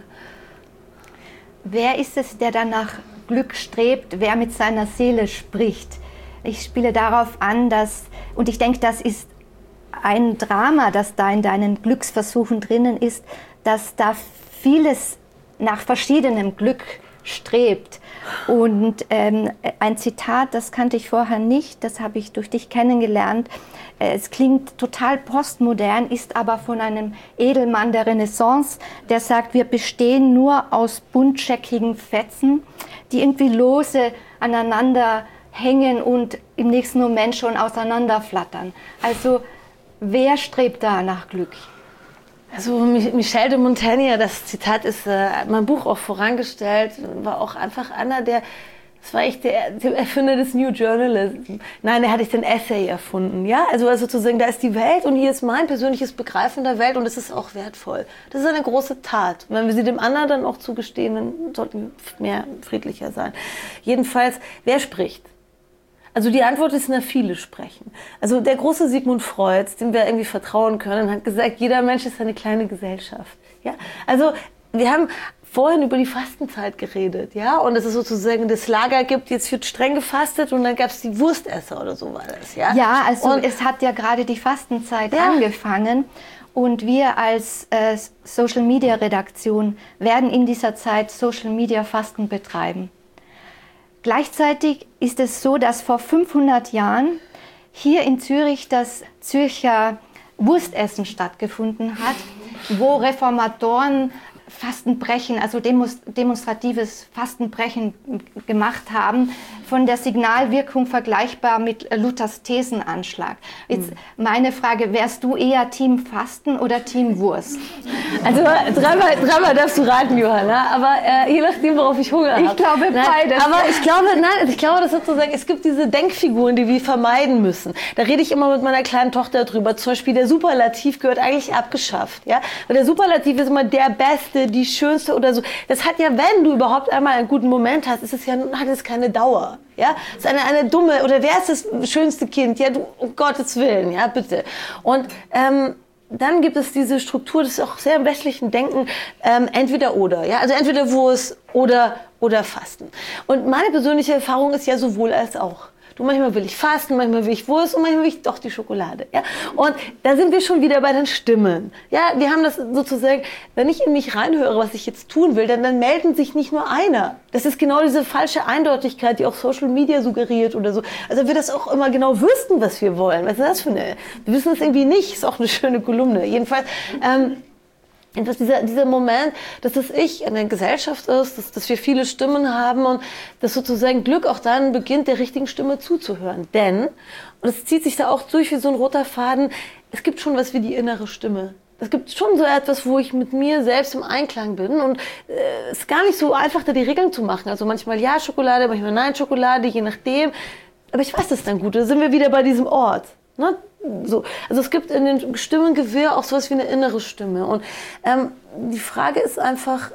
S2: Wer ist es, der danach Glück strebt, wer mit seiner Seele spricht? Ich spiele darauf an, und ich denke, das ist ein Drama, das da in deinen Glücksversuchen drinnen ist, dass da vieles nach verschiedenem Glück strebt. Und ein Zitat, das kannte ich vorher nicht, das habe ich durch dich kennengelernt. Es klingt total postmodern, ist aber von einem Edelmann der Renaissance, der sagt, wir bestehen nur aus buntscheckigen Fetzen, die irgendwie lose aneinander hängen und im nächsten Moment schon auseinanderflattern. Also wer strebt da nach Glück?
S3: Also Michel de Montaigne, das Zitat ist mein Buch auch vorangestellt, war auch einfach einer, der Das war echt der Erfinder des New Journalism. Nein, er hat den Essay erfunden. Ja? Also sozusagen, da ist die Welt und hier ist mein persönliches Begreifen der Welt und es ist auch wertvoll. Das ist eine große Tat. Und wenn wir sie dem anderen dann auch zugestehen, dann sollten wir mehr friedlicher sein. Jedenfalls, wer spricht? Also die Antwort ist, na, viele sprechen. Also der große Sigmund Freud, dem wir irgendwie vertrauen können, hat gesagt, jeder Mensch ist eine kleine Gesellschaft. Ja? Also wir haben vorhin über die Fastenzeit geredet, ja, und dass es sozusagen das Lager gibt, jetzt wird streng gefastet und dann gab es die Wurstesser oder so war das, ja.
S2: Ja, also und es hat ja gerade die Fastenzeit angefangen und wir als Social-Media-Redaktion werden in dieser Zeit Social-Media-Fasten betreiben. Gleichzeitig ist es so, dass vor 500 Jahren hier in Zürich das Zürcher Wurstessen stattgefunden hat, wo Reformatoren Fastenbrechen, also demonstratives Fastenbrechen gemacht haben, von der Signalwirkung vergleichbar mit Luthers Thesenanschlag. Jetzt meine Frage, wärst du eher Team Fasten oder Team Wurst?
S3: Also dreimal darfst du raten, Johanna, aber je nachdem, worauf ich Hunger habe.
S2: Ich glaube beides.
S3: Aber ich glaube, das sozusagen, es gibt diese Denkfiguren, die wir vermeiden müssen. Da rede ich immer mit meiner kleinen Tochter drüber. Zum Beispiel der Superlativ gehört eigentlich abgeschafft. Ja? Weil der Superlativ ist immer der Beste, die Schönste oder so. Das hat ja, wenn du überhaupt einmal einen guten Moment hast, hat es keine Dauer. Ja, ist eine dumme, oder wer ist das schönste Kind? Ja, du, um Gottes Willen, ja, bitte. Und dann gibt es diese Struktur, das ist auch sehr im westlichen Denken, entweder oder, ja, also entweder Wurst oder Fasten. Und meine persönliche Erfahrung ist ja sowohl als auch. Du, manchmal will ich fasten, manchmal will ich Wurst und manchmal will ich doch die Schokolade. Ja? Und da sind wir schon wieder bei den Stimmen. Ja, wir haben das sozusagen, wenn ich in mich reinhöre, was ich jetzt tun will, dann melden sich nicht nur einer. Das ist genau diese falsche Eindeutigkeit, die auch Social Media suggeriert oder so. Also wir das auch immer genau wüssten, was wir wollen. Was ist das für eine? Wir wissen es irgendwie nicht. Ist auch eine schöne Kolumne. Jedenfalls, dieser Moment, dass das Ich in der Gesellschaft ist, dass wir viele Stimmen haben und dass sozusagen Glück auch dann beginnt, der richtigen Stimme zuzuhören. Denn, und es zieht sich da auch durch wie so ein roter Faden, es gibt schon was wie die innere Stimme. Es gibt schon so etwas, wo ich mit mir selbst im Einklang bin und es ist gar nicht so einfach, da die Regeln zu machen. Also manchmal ja Schokolade, manchmal nein Schokolade, je nachdem. Aber ich weiß das dann gut, da sind wir wieder bei diesem Ort. Ne? So. Also es gibt in den Stimmengewirr auch sowas wie eine innere Stimme. Und die Frage ist einfach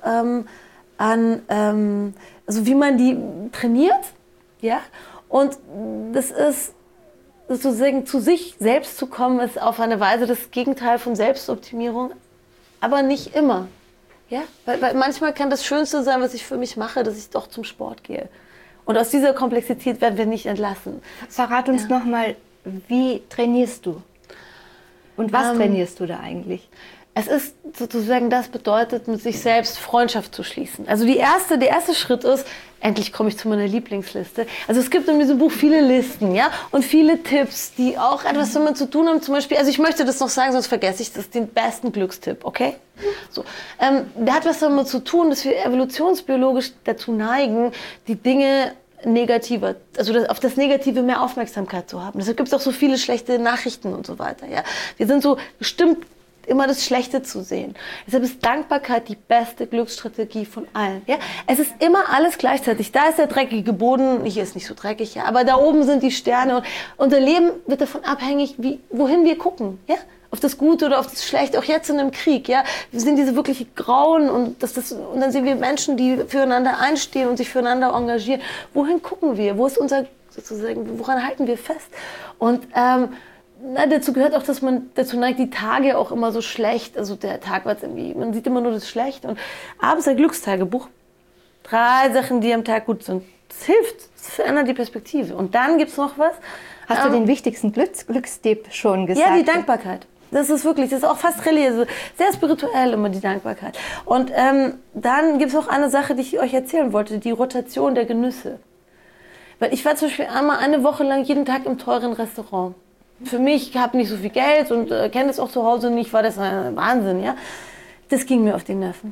S3: also wie man die trainiert. Ja? Und das ist sozusagen zu sich selbst zu kommen, ist auf eine Weise das Gegenteil von Selbstoptimierung, aber nicht immer. Ja? Weil manchmal kann das Schönste sein, was ich für mich mache, dass ich doch zum Sport gehe. Und aus dieser Komplexität werden wir nicht entlassen.
S2: Verrat uns nochmal, wie trainierst du? Und was trainierst du da eigentlich?
S3: Es ist sozusagen, das bedeutet, mit sich selbst Freundschaft zu schließen. Also der erste Schritt ist, endlich komme ich zu meiner Lieblingsliste. Also es gibt in diesem Buch viele Listen, ja, und viele Tipps, die auch etwas damit zu tun haben. Zum Beispiel, also ich möchte das noch sagen, sonst vergesse ich das, den besten Glückstipp, okay? So, der hat was damit zu tun, dass wir evolutionsbiologisch dazu neigen, die Dinge negativer, also auf das Negative mehr Aufmerksamkeit zu haben. Deshalb gibt es auch so viele schlechte Nachrichten und so weiter. Ja? Wir sind so bestimmt, immer das Schlechte zu sehen. Deshalb ist Dankbarkeit die beste Glücksstrategie von allen. Ja? Es ist immer alles gleichzeitig. Da ist der dreckige Boden, hier ist nicht so dreckig, ja, aber da oben sind die Sterne und unser Leben wird davon abhängig, wohin wir gucken. Ja? Auf das Gute oder auf das Schlechte, auch jetzt in einem Krieg. Ja? Wir sind diese wirklich Grauen und dann sehen wir Menschen, die füreinander einstehen und sich füreinander engagieren. Wohin gucken wir? Wo ist unser, sozusagen, woran halten wir fest? Und dazu gehört auch, dass man dazu neigt, die Tage auch immer so schlecht, also der Tag war jetzt irgendwie, man sieht immer nur das Schlechte und abends ein Glückstagebuch, 3 Sachen, die am Tag gut sind. Das hilft, das verändert die Perspektive. Und dann gibt's noch was.
S2: Hast du den wichtigsten Glückstipp schon gesagt?
S3: Ja, die Dankbarkeit. Das ist wirklich, das ist auch fast religiös, sehr spirituell immer die Dankbarkeit. Und dann gibt's noch eine Sache, die ich euch erzählen wollte, die Rotation der Genüsse. Weil ich war zum Beispiel einmal eine Woche lang jeden Tag im teuren Restaurant. Für mich, ich habe nicht so viel Geld und kenne das auch zu Hause nicht, war das ein Wahnsinn, ja. Das ging mir auf die Nerven.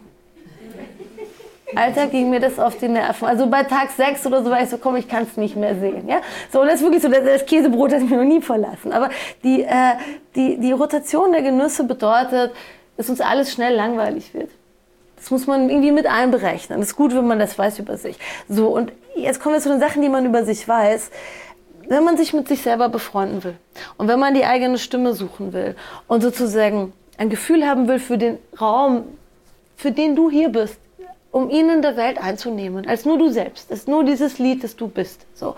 S3: Alter, ging mir das auf die Nerven. Also bei Tag 6 oder so war ich so, komm, ich kann es nicht mehr sehen, ja. So, und das ist wirklich so, das Käsebrot hat mich noch nie verlassen. Aber die Rotation der Genüsse bedeutet, dass uns alles schnell langweilig wird. Das muss man irgendwie mit einberechnen. Das ist gut, wenn man das weiß über sich. So, und jetzt kommen wir zu den Sachen, die man über sich weiß. Wenn man sich mit sich selber befreunden will und wenn man die eigene Stimme suchen will und sozusagen ein Gefühl haben will für den Raum, für den du hier bist, um ihn in der Welt einzunehmen, als nur du selbst, als nur dieses Lied, das du bist. So.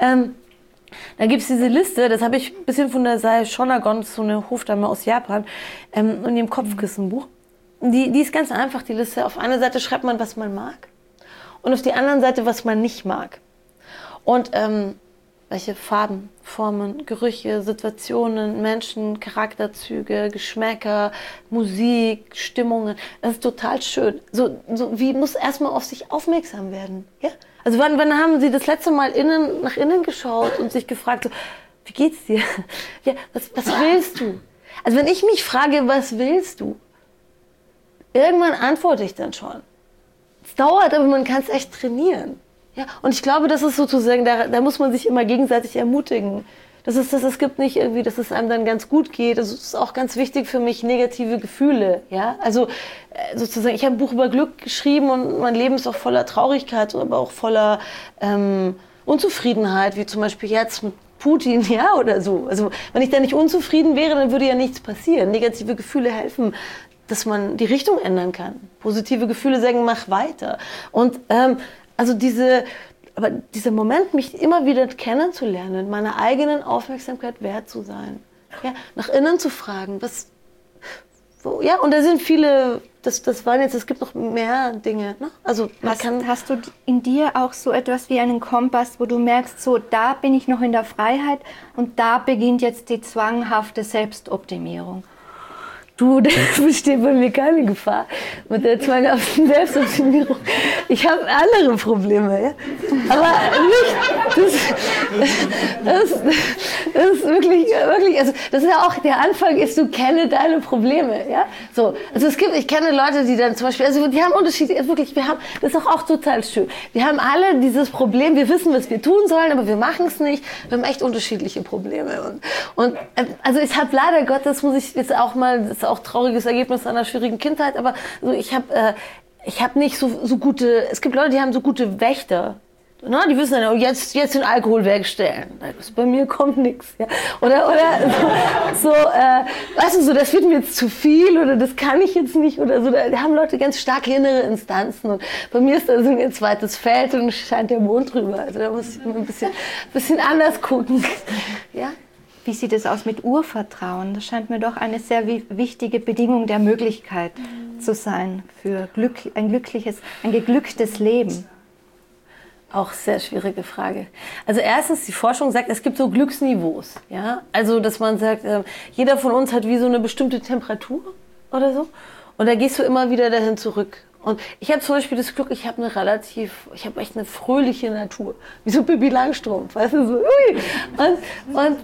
S3: Da gibt es diese Liste, das habe ich ein bisschen von der Sae Shonagon, so eine Hofdame aus Japan, in ihrem Kopfkissenbuch. Die ist ganz einfach, die Liste. Auf einer Seite schreibt man, was man mag und auf die anderen Seite, was man nicht mag. Und welche Farben, Formen, Gerüche, Situationen, Menschen, Charakterzüge, Geschmäcker, Musik, Stimmungen. Das ist total schön. So wie muss erstmal auf sich aufmerksam werden. Ja? Also wann haben Sie das letzte Mal nach innen geschaut und sich gefragt, so, wie geht's dir? Ja, was willst du? Also wenn ich mich frage, was willst du? Irgendwann antworte ich dann schon. Es dauert, aber man kann es echt trainieren. Ja, und ich glaube, das ist sozusagen, da muss man sich immer gegenseitig ermutigen. Es gibt nicht irgendwie, dass es einem dann ganz gut geht. Das ist auch ganz wichtig für mich, negative Gefühle. Ja, also sozusagen, ich habe ein Buch über Glück geschrieben und mein Leben ist auch voller Traurigkeit, aber auch voller Unzufriedenheit, wie zum Beispiel jetzt mit Putin, ja, oder so. Also wenn ich da nicht unzufrieden wäre, dann würde ja nichts passieren. Negative Gefühle helfen, dass man die Richtung ändern kann. Positive Gefühle sagen, mach weiter. Und also dieser Moment, mich immer wieder kennenzulernen, meiner eigenen Aufmerksamkeit wert zu sein, ja, nach innen zu fragen, ja, und da sind viele, es gibt noch mehr Dinge, ne? Also
S2: hast du in dir auch so etwas wie einen Kompass, wo du merkst, so da bin ich noch in der Freiheit und da beginnt jetzt die zwanghafte Selbstoptimierung?
S3: Du, da besteht bei mir keine Gefahr mit der zwanghaften Selbstoptimierung. Ich habe andere Probleme, ja? Aber nicht, das ist wirklich, also das ist ja auch, der Anfang ist, du kenne deine Probleme, ja? So, also ich kenne Leute, die dann zum Beispiel, also die haben Unterschiede, wirklich, das ist auch total schön. Wir haben alle dieses Problem, wir wissen, was wir tun sollen, aber wir machen es nicht. Wir haben echt unterschiedliche Probleme. Und also ich habe leider Gottes, muss ich jetzt auch mal, das ist auch trauriges Ergebnis einer schwierigen Kindheit, aber so, ich habe nicht so gute, es gibt Leute, die haben so gute Wächter. Na, die wissen dann, jetzt den Alkohol wegstellen. Bei mir kommt nichts. Ja. Oder so, weißt du, so, das wird mir jetzt zu viel oder das kann ich jetzt nicht oder so. Da haben Leute ganz starke innere Instanzen und bei mir ist da so ein zweites Feld und scheint der Mond drüber. Also da muss ich mal ein bisschen anders gucken. Ja?
S2: Wie sieht es aus mit Urvertrauen? Das scheint mir doch eine sehr wichtige Bedingung der Möglichkeit zu sein für ein geglücktes Leben.
S3: Auch sehr schwierige Frage. Also erstens, die Forschung sagt, es gibt so Glücksniveaus. Ja? Also, dass man sagt, jeder von uns hat wie so eine bestimmte Temperatur oder so. Und da gehst du immer wieder dahin zurück. Und ich habe zum Beispiel das Glück, ich habe echt eine fröhliche Natur. Wie so Pippi Langstrumpf, weißt du, so, ui. Und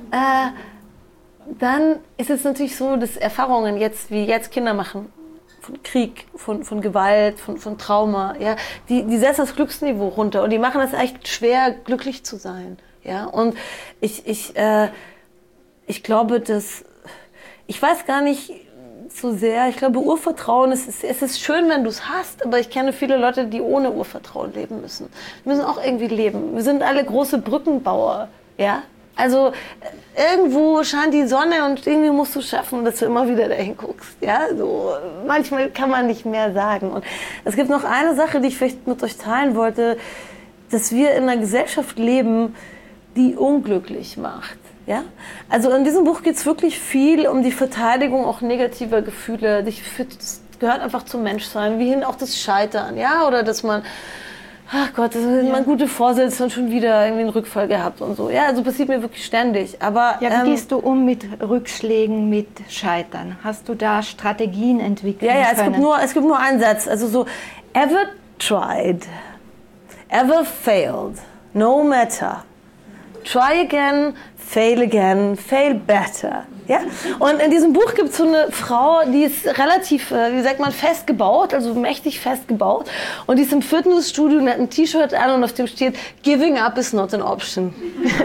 S3: dann ist es natürlich so, dass Erfahrungen wie jetzt Kinder machen, von Krieg, von Gewalt, von Trauma, ja, die setzen das Glücksniveau runter und die machen es echt schwer, glücklich zu sein, ja. Und ich glaube, ich weiß gar nicht so sehr, ich glaube, Urvertrauen, es ist schön, wenn du es hast, aber ich kenne viele Leute, die ohne Urvertrauen leben müssen. Wir müssen auch irgendwie leben. Wir sind alle große Brückenbauer, ja. Also irgendwo scheint die Sonne und irgendwie musst du schaffen, dass du immer wieder dahin guckst. Ja? So, manchmal kann man nicht mehr sagen. Und es gibt noch eine Sache, die ich vielleicht mit euch teilen wollte, dass wir in einer Gesellschaft leben, die unglücklich macht. Ja? Also in diesem Buch geht es wirklich viel um die Verteidigung auch negativer Gefühle. Das gehört einfach zum Menschsein, wie hin auch das Scheitern. Ja? Oder dass man... Ach Gott, das sind mal gute Vorsätze und schon wieder irgendwie einen Rückfall gehabt und so. Ja, also passiert mir wirklich ständig. Aber
S2: ja, wie gehst du um mit Rückschlägen, mit Scheitern? Hast du da Strategien entwickelt?
S3: Ja, es gibt nur einen Satz. Also so, ever tried, ever failed, no matter. try again, fail better. Ja? Und in diesem Buch gibt es so eine Frau, die ist relativ, wie sagt man, fest gebaut, also mächtig fest gebaut. Und die ist im Fitnessstudio und hat ein T-Shirt an und auf dem steht, giving up is not an option.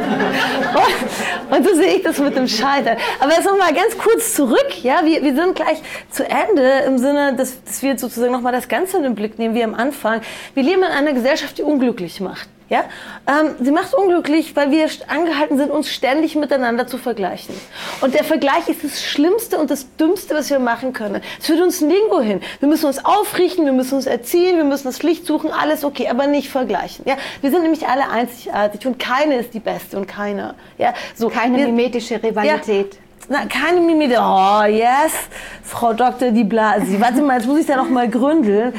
S3: und so sehe ich das mit dem Scheitern. Aber jetzt nochmal ganz kurz zurück. Ja? Wir sind gleich zu Ende im Sinne, dass wir jetzt sozusagen nochmal das Ganze in den Blick nehmen, wie am Anfang. Wir leben in einer Gesellschaft, die unglücklich macht. Ja? Sie macht unglücklich, weil wir angehalten sind, uns ständig miteinander zu vergleichen. Und der Vergleich ist das Schlimmste und das Dümmste, was wir machen können. Es führt uns nirgendwo hin. Wir müssen uns aufrichten, wir müssen uns erziehen, wir müssen das Licht suchen, alles okay, aber nicht vergleichen. Ja? Wir sind nämlich alle einzigartig und keine ist die Beste und keiner. Ja? So,
S2: keine mimetische Rivalität.
S3: Ja. Na, keine Mimik. Oh, yes, Frau Dr. Di Blasi. Warte mal, jetzt muss ich da noch mal gründeln.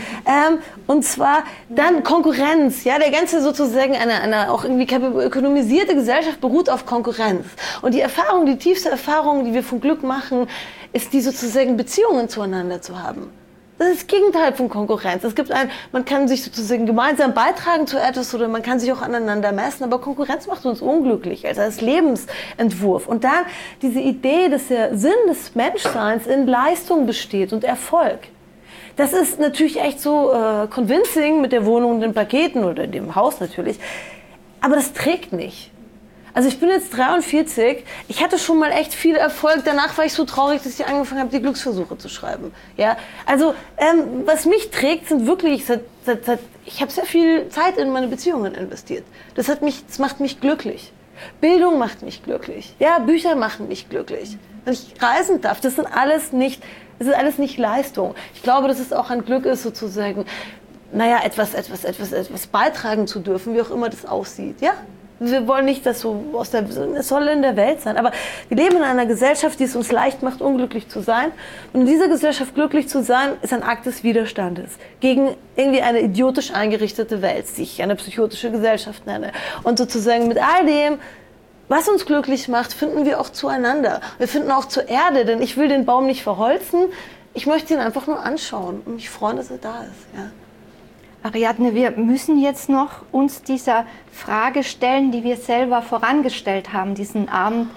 S3: Und zwar dann Konkurrenz. Ja, der ganze sozusagen eine auch irgendwie ökonomisierte Gesellschaft beruht auf Konkurrenz. Und die Erfahrung, die tiefste Erfahrung, die wir von Glück machen, ist die sozusagen Beziehungen zueinander zu haben. Das ist das Gegenteil von Konkurrenz. Man kann sich sozusagen gemeinsam beitragen zu etwas oder man kann sich auch aneinander messen, aber Konkurrenz macht uns unglücklich, also als Lebensentwurf. Und dann diese Idee, dass der Sinn des Menschseins in Leistung besteht und Erfolg. Das ist natürlich echt so convincing mit der Wohnung und den Paketen oder dem Haus natürlich, aber das trägt nicht. Also ich bin jetzt 43, ich hatte schon mal echt viel Erfolg, danach war ich so traurig, dass ich angefangen habe, die Glücksversuche zu schreiben. Ja? Also was mich trägt, sind wirklich, ich habe sehr viel Zeit in meine Beziehungen investiert. Das macht mich glücklich. Bildung macht mich glücklich. Ja, Bücher machen mich glücklich. Wenn ich reisen darf, das ist alles nicht Leistung. Ich glaube, dass es auch ein Glück ist, sozusagen, etwas beitragen zu dürfen, wie auch immer das aussieht. Ja? Wir wollen nicht, dass es soll in der Welt sein. Aber wir leben in einer Gesellschaft, die es uns leicht macht, unglücklich zu sein. Und in dieser Gesellschaft glücklich zu sein, ist ein Akt des Widerstandes gegen irgendwie eine idiotisch eingerichtete Welt, die ich eine psychotische Gesellschaft nenne. Und sozusagen mit all dem, was uns glücklich macht, finden wir auch zueinander. Wir finden auch zur Erde, denn ich will den Baum nicht verholzen. Ich möchte ihn einfach nur anschauen und mich freuen, dass er da ist. Ja.
S2: Ariadne, wir müssen jetzt noch uns dieser Frage stellen, die wir selber vorangestellt haben, diesem Abend,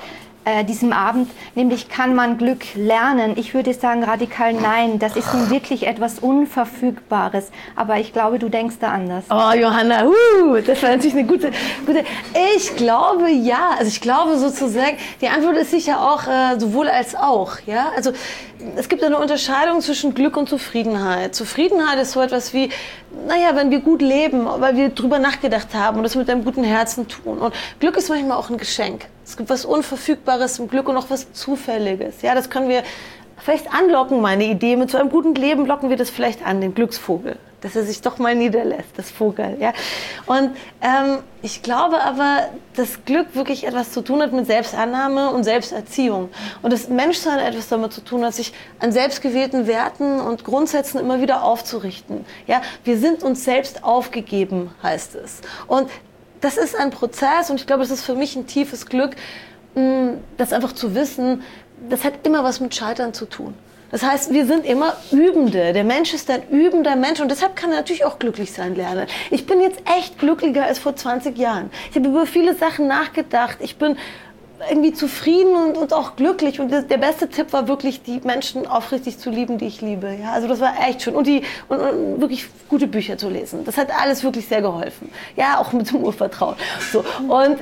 S2: nämlich kann man Glück lernen? Ich würde sagen radikal nein, das ist nun wirklich etwas Unverfügbares, aber ich glaube, du denkst da anders.
S3: Oh Johanna, das war natürlich eine gute. Ich glaube ja, also ich glaube sozusagen, die Antwort ist sicher auch sowohl als auch. Ja? Also es gibt eine Unterscheidung zwischen Glück und Zufriedenheit. Zufriedenheit ist so etwas wie, wenn wir gut leben, weil wir drüber nachgedacht haben und das mit einem guten Herzen tun. Und Glück ist manchmal auch ein Geschenk. Es gibt was Unverfügbares im Glück und auch was Zufälliges. Ja, das können wir vielleicht anlocken, meine Idee. Mit so einem guten Leben locken wir das vielleicht an, den Glücksvogel. Dass er sich doch mal niederlässt, das Vogel. Ja? Und ich glaube aber, dass Glück wirklich etwas zu tun hat mit Selbstannahme und Selbsterziehung. Und das Menschsein etwas damit zu tun hat, sich an selbstgewählten Werten und Grundsätzen immer wieder aufzurichten. Ja? Wir sind uns selbst aufgegeben, heißt es. Und das ist ein Prozess und ich glaube, das ist für mich ein tiefes Glück, das einfach zu wissen, das hat immer was mit Scheitern zu tun. Das heißt, wir sind immer Übende. Der Mensch ist ein übender Mensch und deshalb kann er natürlich auch glücklich sein lernen. Ich bin jetzt echt glücklicher als vor 20 Jahren. Ich habe über viele Sachen nachgedacht. Ich bin irgendwie zufrieden und auch glücklich. Und der beste Tipp war wirklich, die Menschen aufrichtig zu lieben, die ich liebe. Ja, also das war echt schön. Und wirklich gute Bücher zu lesen. Das hat alles wirklich sehr geholfen. Ja, auch mit dem Urvertrauen. So. Und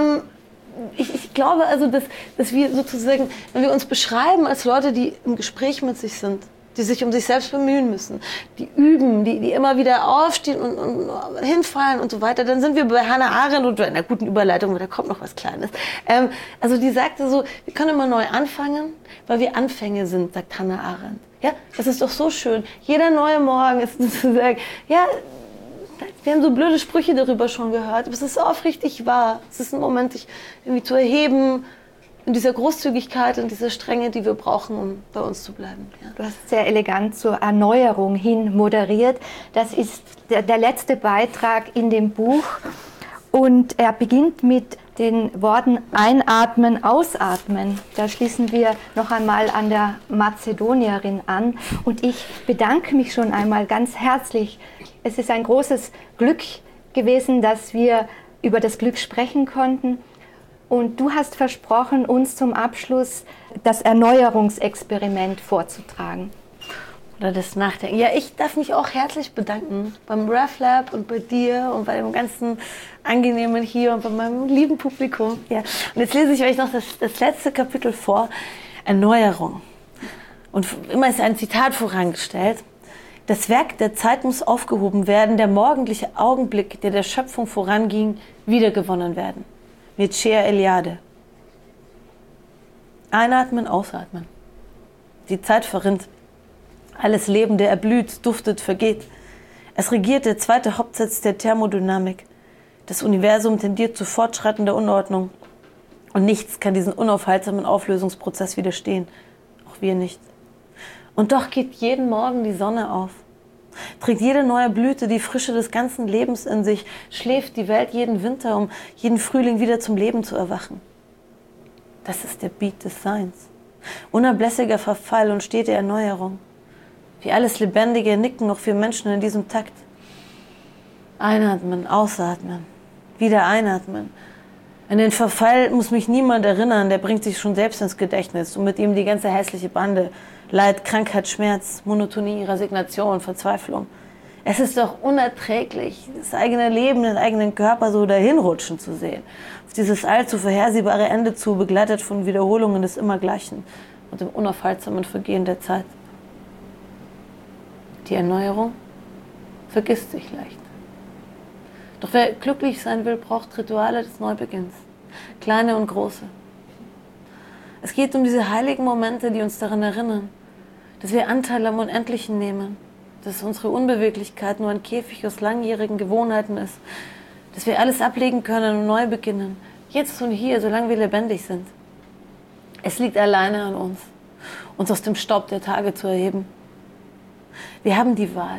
S3: ich glaube also, dass wir sozusagen, wenn wir uns beschreiben als Leute, die im Gespräch mit sich sind, die sich um sich selbst bemühen müssen, die üben, die immer wieder aufstehen und hinfallen und so weiter, dann sind wir bei Hannah Arendt und bei einer guten Überleitung, weil da kommt noch was Kleines. Also die sagte so, wir können immer neu anfangen, weil wir Anfänge sind, sagt Hannah Arendt. Ja, das ist doch so schön. Jeder neue Morgen ist sozusagen, ja, wir haben so blöde Sprüche darüber schon gehört, aber es ist aufrichtig wahr. Es ist ein Moment, sich irgendwie zu erheben, in dieser Großzügigkeit und dieser Strenge, die wir brauchen, um bei uns zu bleiben. Ja.
S2: Du hast sehr elegant zur Erneuerung hin moderiert. Das ist der letzte Beitrag in dem Buch und er beginnt mit den Worten einatmen, ausatmen. Da schließen wir noch einmal an der Mazedonierin an und ich bedanke mich schon einmal ganz herzlich. Es ist ein großes Glück gewesen, dass wir über das Glück sprechen konnten. Und du hast versprochen, uns zum Abschluss das Erneuerungsexperiment vorzutragen.
S3: Oder das Nachdenken. Ja, ich darf mich auch herzlich bedanken beim RefLab und bei dir und bei dem ganzen Angenehmen hier und bei meinem lieben Publikum. Ja. Und jetzt lese ich euch noch das letzte Kapitel vor, Erneuerung. Und immer ist ein Zitat vorangestellt. Das Werk der Zeit muss aufgehoben werden, der morgendliche Augenblick, der der Schöpfung voranging, wiedergewonnen werden. Mircea Eliade. Einatmen, ausatmen. Die Zeit verrinnt. Alles Lebende erblüht, duftet, vergeht. Es regiert der zweite Hauptsatz der Thermodynamik. Das Universum tendiert zu fortschreitender Unordnung. Und nichts kann diesen unaufhaltsamen Auflösungsprozess widerstehen. Auch wir nicht. Und doch geht jeden Morgen die Sonne auf. Trägt jede neue Blüte die Frische des ganzen Lebens in sich, schläft die Welt jeden Winter, um jeden Frühling wieder zum Leben zu erwachen. Das ist der Beat des Seins. Unablässiger Verfall und stete Erneuerung. Wie alles Lebendige nicken auch wir Menschen in diesem Takt. Einatmen, ausatmen, wieder einatmen. An den Verfall muss mich niemand erinnern, der bringt sich schon selbst ins Gedächtnis und mit ihm die ganze hässliche Bande. Leid, Krankheit, Schmerz, Monotonie, Resignation, Verzweiflung. Es ist doch unerträglich, das eigene Leben, den eigenen Körper so dahinrutschen zu sehen. Auf dieses allzu vorhersehbare Ende zu, begleitet von Wiederholungen des Immergleichen und dem unaufhaltsamen Vergehen der Zeit. Die Erneuerung vergisst sich leicht. Doch wer glücklich sein will, braucht Rituale des Neubeginns, kleine und große. Es geht um diese heiligen Momente, die uns daran erinnern, dass wir Anteil am Unendlichen nehmen, dass unsere Unbeweglichkeit nur ein Käfig aus langjährigen Gewohnheiten ist, dass wir alles ablegen können und neu beginnen, jetzt und hier, solange wir lebendig sind. Es liegt alleine an uns, uns aus dem Staub der Tage zu erheben. Wir haben die Wahl.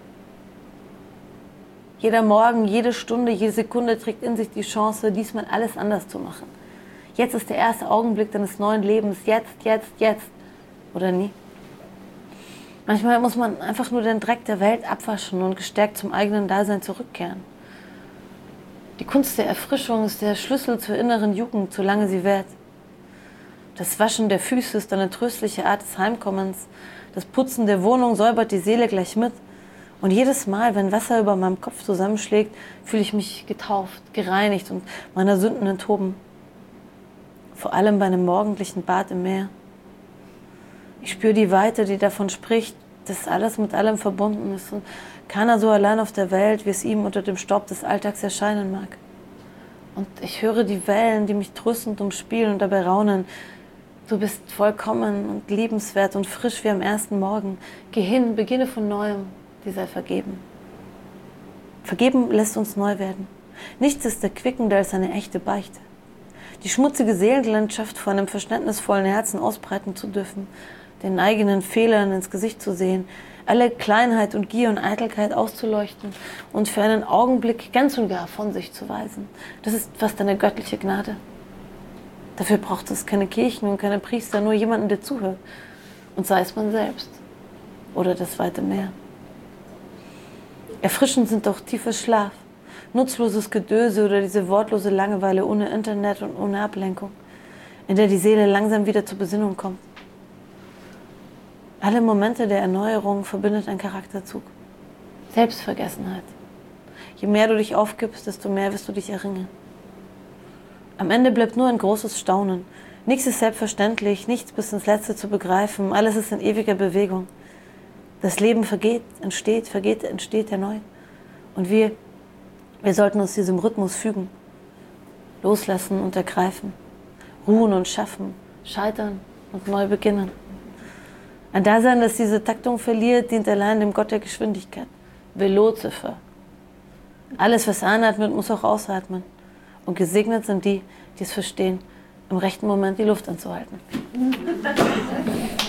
S3: Jeder Morgen, jede Stunde, jede Sekunde trägt in sich die Chance, diesmal alles anders zu machen. Jetzt ist der erste Augenblick deines neuen Lebens. Jetzt. Oder nie. Manchmal muss man einfach nur den Dreck der Welt abwaschen und gestärkt zum eigenen Dasein zurückkehren. Die Kunst der Erfrischung ist der Schlüssel zur inneren Jugend, solange sie währt. Das Waschen der Füße ist eine tröstliche Art des Heimkommens. Das Putzen der Wohnung säubert die Seele gleich mit. Und jedes Mal, wenn Wasser über meinem Kopf zusammenschlägt, fühle ich mich getauft, gereinigt und meiner Sünden enthoben. Vor allem bei einem morgendlichen Bad im Meer. Ich spüre die Weite, die davon spricht, dass alles mit allem verbunden ist und keiner so allein auf der Welt, wie es ihm unter dem Staub des Alltags erscheinen mag. Und ich höre die Wellen, die mich tröstend umspielen und dabei raunen. Du bist vollkommen und liebenswert und frisch wie am ersten Morgen. Geh hin, beginne von Neuem, dir sei vergeben. Vergeben lässt uns neu werden. Nichts ist erquickender als eine echte Beichte. Die schmutzige Seelenlandschaft vor einem verständnisvollen Herzen ausbreiten zu dürfen, den eigenen Fehlern ins Gesicht zu sehen, alle Kleinheit und Gier und Eitelkeit auszuleuchten und für einen Augenblick ganz und gar von sich zu weisen. Das ist fast eine göttliche Gnade. Dafür braucht es keine Kirchen und keine Priester, nur jemanden, der zuhört. Und sei es man selbst oder das weite Meer. Erfrischend sind doch tiefer Schlaf, nutzloses Gedöse oder diese wortlose Langeweile ohne Internet und ohne Ablenkung, in der die Seele langsam wieder zur Besinnung kommt. Alle Momente der Erneuerung verbindet ein Charakterzug. Selbstvergessenheit. Je mehr du dich aufgibst, desto mehr wirst du dich erringen. Am Ende bleibt nur ein großes Staunen. Nichts ist selbstverständlich, nichts bis ins Letzte zu begreifen, alles ist in ewiger Bewegung. Das Leben vergeht, entsteht, erneut. Und wir sollten uns diesem Rhythmus fügen. Loslassen und ergreifen. Ruhen und schaffen. Scheitern und neu beginnen. Ein Dasein, das diese Taktung verliert, dient allein dem Gott der Geschwindigkeit. Velocipher. Alles, was einatmet, muss auch ausatmen. Und gesegnet sind die, die es verstehen, im rechten Moment die Luft anzuhalten.